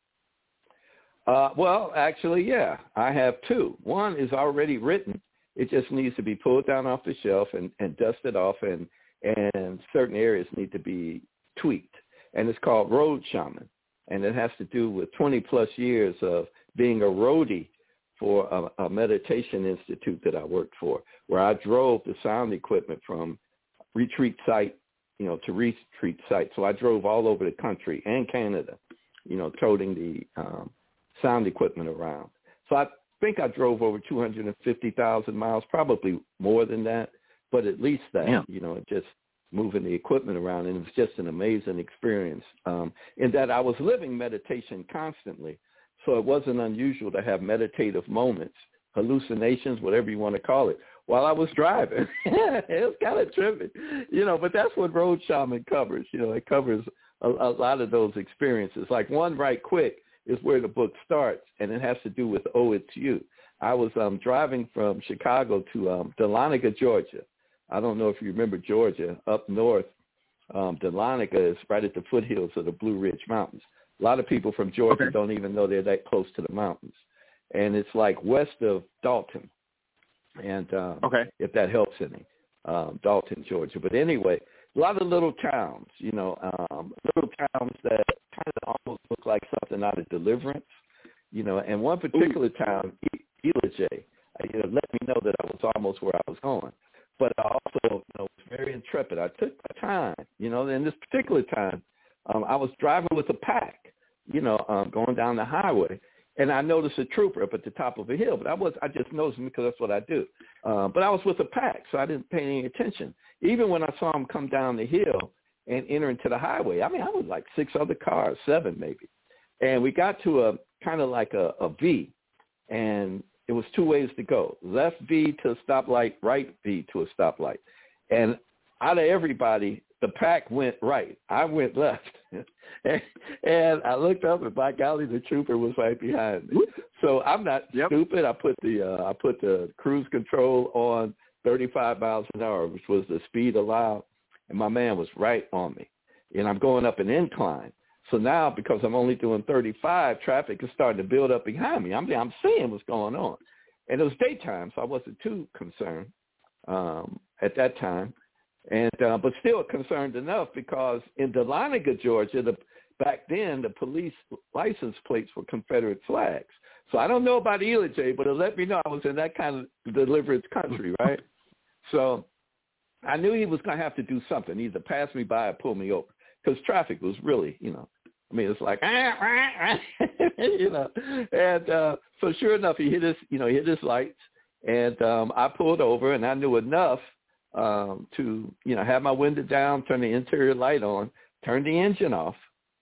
Uh, well, actually, yeah, I have two. One is already written. It just needs to be pulled down off the shelf and, and dusted off, and and certain areas need to be tweaked. And it's called Road Shaman, and it has to do with twenty plus years of being a roadie for a, a meditation institute that I worked for, where I drove the sound equipment from retreat site, you know, to retreat site. So I drove all over the country and Canada, you know, toting the um, sound equipment around. So I think I drove over two hundred fifty thousand miles, probably more than that, but at least that,
Yeah.
you know, just moving the equipment around. And it was just an amazing experience um, in that I was living meditation constantly. So it wasn't unusual to have meditative moments, hallucinations, whatever you want to call it, while I was driving. It was kind of trippy, you know, but that's what Road Shaman covers. You know, it covers a, a lot of those experiences. Like One Right Quick is where the book starts, and it has to do with Oh, It's You. I was um, driving from Chicago to um, Dahlonega, Georgia. I don't know if you remember Georgia. Up north, um, Dahlonega is right at the foothills of the Blue Ridge Mountains. A lot of people from Georgia
Okay.
don't even know they're that close to the mountains. And it's like west of Dalton, and um,
Okay.
if that helps any, um, Dalton, Georgia. But anyway, a lot of little towns, you know, um, little towns that kind of almost look like something out of Deliverance, you know. And one particular Ooh. town, Ellijay, you know, let me know that I was almost where I was going. But I also, you know, was very intrepid. I took my time, you know. And this particular time, um, I was driving with a pack, you know, um, going down the highway. And I noticed a trooper up at the top of a hill, but I was I just noticed him because that's what I do. Uh, but I was with a pack, so I didn't pay any attention. Even when I saw him come down the hill and enter into the highway, I mean, I was like six other cars, seven maybe. And we got to a kind of like a, a V, and it was two ways to go, left V to a stoplight, right V to a stoplight. And out of everybody, the pack went right. I went left. and, and I looked up, and by golly, the trooper was right behind me. So I'm not yep. stupid. I put the uh, I put the cruise control on thirty-five miles an hour, which was the speed allowed, and my man was right on me. And I'm going up an incline. So now, because I'm only doing thirty-five, traffic is starting to build up behind me. I'm I'm seeing what's going on. And it was daytime, so I wasn't too concerned um, at that time. And uh, but still concerned enough because in Dahlonega, Georgia, the, back then the police license plates were Confederate flags. So I don't know about Ellijay, but it let me know I was in that kind of deliverance country, right? So I knew he was going to have to do something, either pass me by or pull me over, because traffic was really, you know, I mean, it's like, ah, ah, ah, you know. And uh, so sure enough, he hit his, you know, he hit his lights, and um, I pulled over, and I knew enough um, to, you know, have my window down, turn the interior light on, turn the engine off,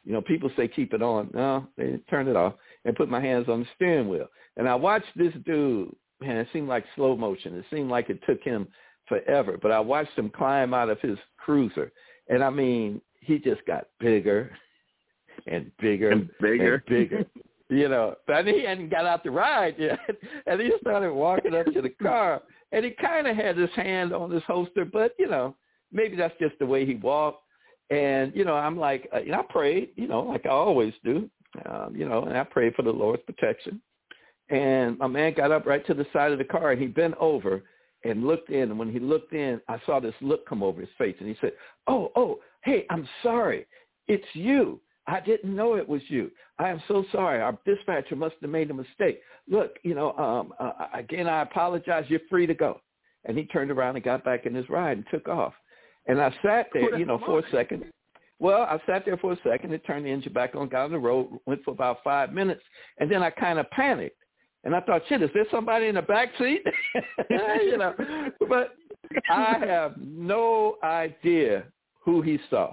You know, people say keep it on. No, they turn it off and put my hands on the steering wheel. And I watched this dude, man, it seemed like slow motion. It seemed like it took him forever. But I watched him climb out of his cruiser. And, I mean, he just got bigger and bigger and bigger. And bigger. You know, but he hadn't got out the ride yet. And he started walking up to the car. And he kind of had his hand on his holster. But, you know, maybe that's just the way he walked. And, you know, I'm like, uh, you know, I prayed, you know, like I always do, um, you know, and I prayed for the Lord's protection. And my man got up right to the side of the car, and he bent over and looked in. And when he looked in, I saw this look come over his face. And he said, oh, oh, hey, I'm sorry. It's you. I didn't know it was you. I am so sorry. Our dispatcher must have made a mistake. Look, you know, um, uh, again, I apologize. You're free to go. And he turned around and got back in his ride and took off. And I sat there, you know, for a second. Well, I sat there for a second and turned the engine back on, got on the road, went for about five minutes, and then I kind of panicked. And I thought, shit, is there somebody in the back seat? you know, but I have no idea who he saw.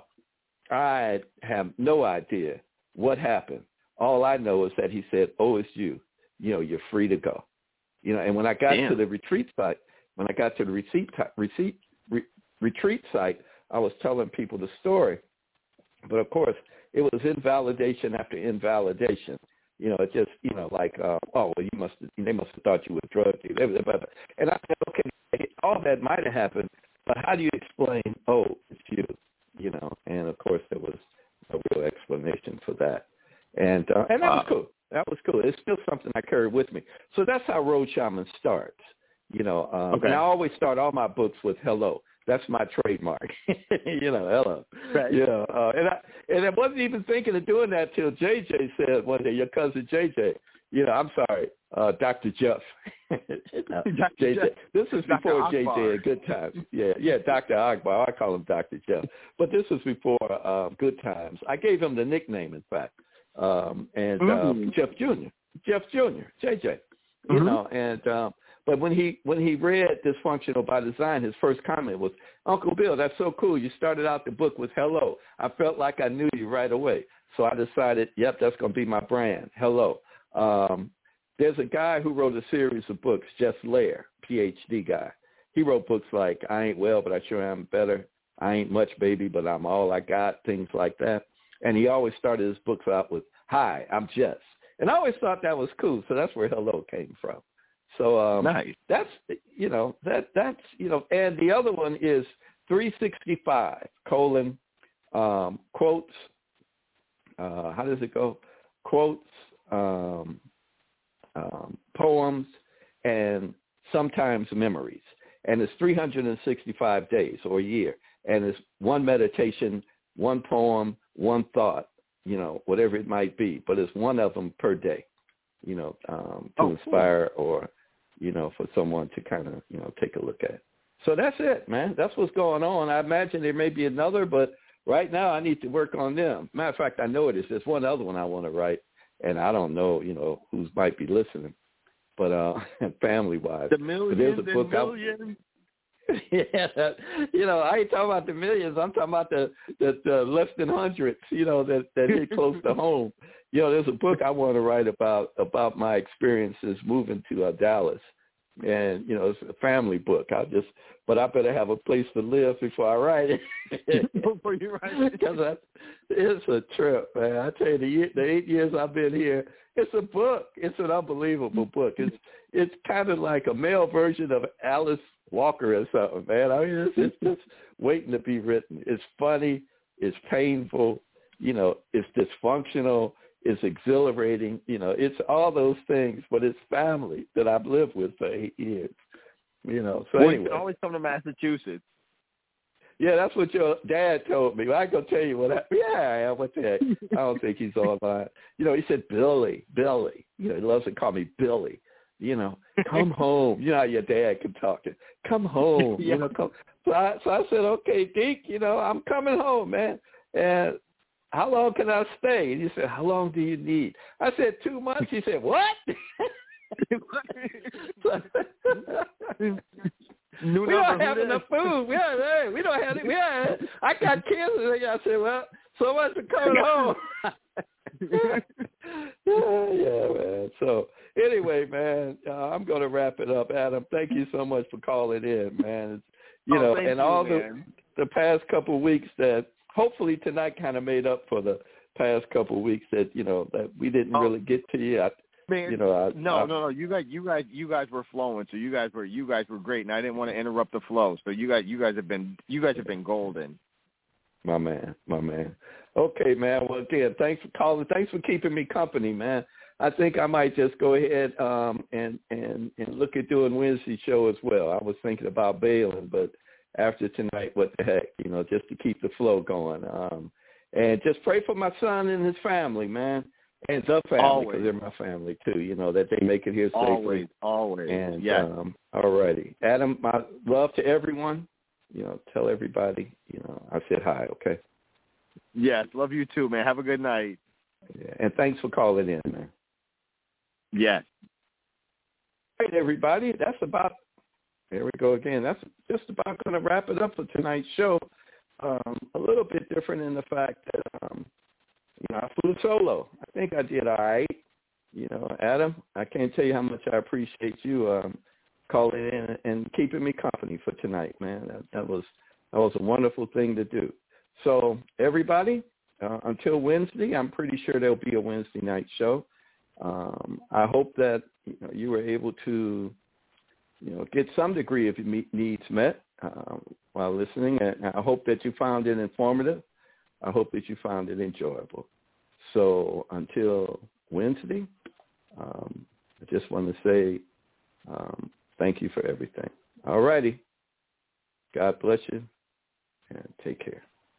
I have no idea what happened. All I know is that he said, oh, it's you. You know, you're free to go. You know, and when I got Damn. to the retreat site, when I got to the receipt, receipt, re, retreat site, I was telling people the story. But, of course, it was invalidation after invalidation. You know, it just, you know, like, uh, oh, well, you must have, they must have thought you were drug dealer. And I said, okay, all that might have happened, but how do you explain, oh, it's you, you know? And, of course, there was a real explanation for that. And uh, and that wow. was cool. That was cool. It's still something I carry with me. So that's how Road Shaman starts, you know. Um, okay. And I always start all my books with hello. That's my trademark, you know, hello. Right. You know, uh, and I and I wasn't even thinking of doing that till J J said one day, your cousin J J, you know, I'm sorry, uh, Doctor Jeff. no, Doctor J J. Jeff. This was before Doctor J J at Good Times. Yeah, yeah, Doctor Akbar. I call him Doctor Jeff. But this was before uh, Good Times. I gave him the nickname, in fact, um, and mm-hmm. uh, Jeff Junior Jeff Junior J J, you mm-hmm. know, and um, But when he when he read Dysfunctional by Design, his first comment was, Uncle Bill, that's so cool. You started out the book with hello. I felt like I knew you right away. So I decided, yep, that's going to be my brand, hello. Um, there's a guy who wrote a series of books, Jess Lair, P H D guy. He wrote books like I Ain't Well, But I Sure Am Better. I Ain't Much, Baby, But I'm All I Got, things like that. And he always started his books out with, hi, I'm Jess. And I always thought that was cool. So that's where hello came from. So um, nice. That's, you know, that that's, you know, and the other one is three sixty-five, colon, um, quotes, uh, how does it go? Quotes, um, um, poems, and sometimes memories. And it's three hundred sixty-five days or a year. And it's one meditation, one poem, one thought, you know, whatever it might be. But it's one of them per day, you know, um, to oh, inspire cool. or, you know, for someone to kind of, you know, take a look at. So that's it, man. That's what's going on. I imagine there may be another, but right now I need to work on them. Matter of fact, I know it is. There's one other one I want to write, and I don't know, you know, who might be listening, but uh, family-wise.
The millions and millions.
Yeah, that, you know, I ain't talking about the millions. I'm talking about the, the, the less than hundreds, you know, that, that hit close to home. You know, there's a book I want to write about about my experiences moving to uh, Dallas. And, you know, it's a family book. I just, but I better have a place to live before I write it.
Before you write it.
Because I, it's a trip, man. I tell you, the, year, the eight years I've been here, it's a book. It's an unbelievable book. It's it's kind of like a male version of Alice Walker or something, man. I mean, it's, it's just waiting to be written. It's funny. It's painful. You know, it's dysfunctional. It's exhilarating. You know, it's all those things, but it's family that I've lived with for eight years. You know, so
well,
anyway.
You can always come to Massachusetts.
Yeah, that's what your dad told me. Well, I go tell you what happened. Yeah, what the heck? I don't think he's online. You know, he said, Billy, Billy. You know, he loves to call me Billy. You know, come home. You know how your dad can talk. Come home. Yeah. You know, come. So I, so I said, okay, Deke, you know, I'm coming home, man. And how long can I stay? And he said, how long do you need? I said, two months. He said, what? we don't have enough food. We don't, we don't have it. We don't, I got kids. I said, well, so much for coming home. yeah, yeah, man. So anyway, man, uh, I'm going to wrap it up. Adam, thank you so much for calling in, man. It's, you
oh,
know, and
you,
all
man.
the the past couple of weeks that hopefully tonight kind of made up for the past couple of weeks that, you know, that we didn't
oh.
really get to you. I,
Man,
you know, I,
no,
I,
no, no. You guys, you guys, you guys were flowing. So you guys were, you guys were great, and I didn't want to interrupt the flow. So you guys, you guys have been, you guys have been golden.
My man, my man. Okay, man. Well, again, thanks for calling. Thanks for keeping me company, man. I think I might just go ahead um, and and and look at doing Wednesday show as well. I was thinking about bailing, but after tonight, what the heck, you know, just to keep the flow going. Um, and just pray for my son and his family, man. And the family, because they're my family too, you know, that they make it here safely.
Always, always.
And,
yes.
um, all righty. Adam, my love to everyone. You know, tell everybody, you know, I said hi, okay?
Yes, love you too, man. Have a good night.
Yeah, and thanks for calling in, man.
Yes.
All right, everybody, that's about, there we go again. That's just about going to wrap it up for tonight's show. Um, a little bit different in the fact that, um, you know, I flew solo. I think I did all right. You know, Adam, I can't tell you how much I appreciate you um, calling in and keeping me company for tonight, man. That, that was that was a wonderful thing to do. So, everybody, uh, until Wednesday, I'm pretty sure there'll be a Wednesday night show. Um, I hope that you know you were able to, you know, get some degree of your needs met um, while listening, and I hope that you found it informative. I hope that you found it enjoyable. So until Wednesday, um, I just want to say um, thank you for everything. All righty. God bless you, and take care.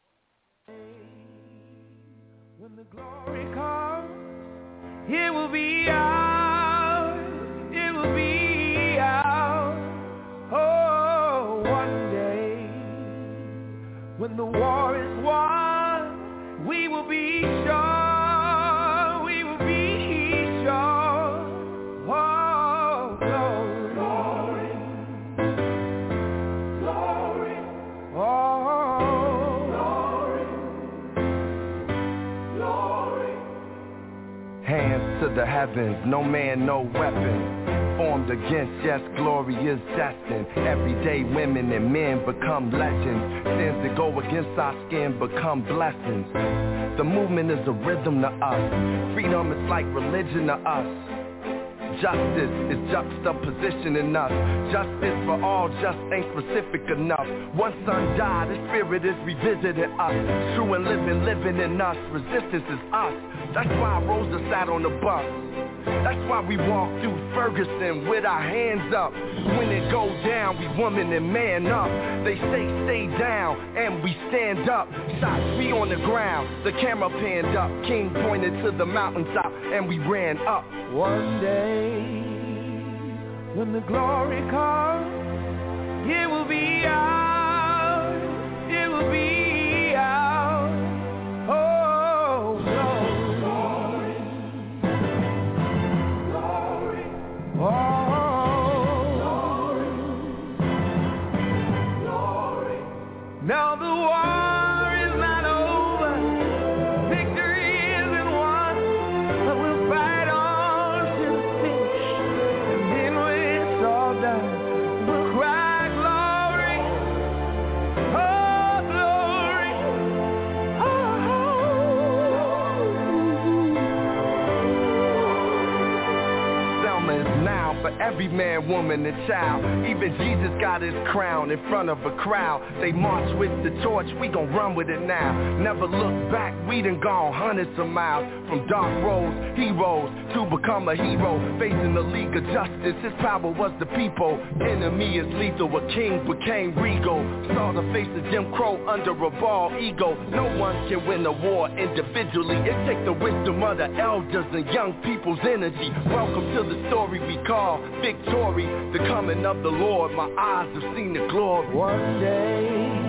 When the glory comes, it will be ours. It will be ours. Oh, one day when the war is won, we will be sure, we will be sure. Oh, glory, glory, glory. Oh, glory, glory. Hands to the heavens, no man, no weapon formed against, yes, glory is destined. Everyday women and men become legends. Sins that go against our skin become blessings. The movement is a rhythm to us. Freedom is like religion to us. Justice is juxtapositioning us. Justice for all just ain't specific enough. One son died, his spirit is revisiting us. True and living, living in us. Resistance is us. That's why Rosa sat on the bus. That's why we walk through Ferguson with our hands up. When it goes down, we woman and man up. They say stay down, and we stand up. Shots, we on the ground, the camera panned up. King pointed to the mountaintop, and we ran up. One day, when the glory comes, it will be ours. It will be ours. Oh, glory, glory, glory. Oh, glory, glory. Now the war is not over. Victory isn't won, but we'll fight on to the finish. And then when it's all done, we'll cry glory. Oh, glory. Oh. Selma is now for every man, woman, and child. Even Jesus got his crown in front of a crowd. They march with the torch, we gon' run with it now. Never look back, we done gone hundreds of miles. From dark roads, heroes, to become a hero. Facing the League of Justice, his power was the people. Enemy is lethal, a king became regal. Saw the face of Jim Crow under a bald ego. No one can win a war individually. It takes the wisdom of the elders and young people's energy. Welcome to the story we call victory. The coming of the Lord, my eyes have seen the glory. One day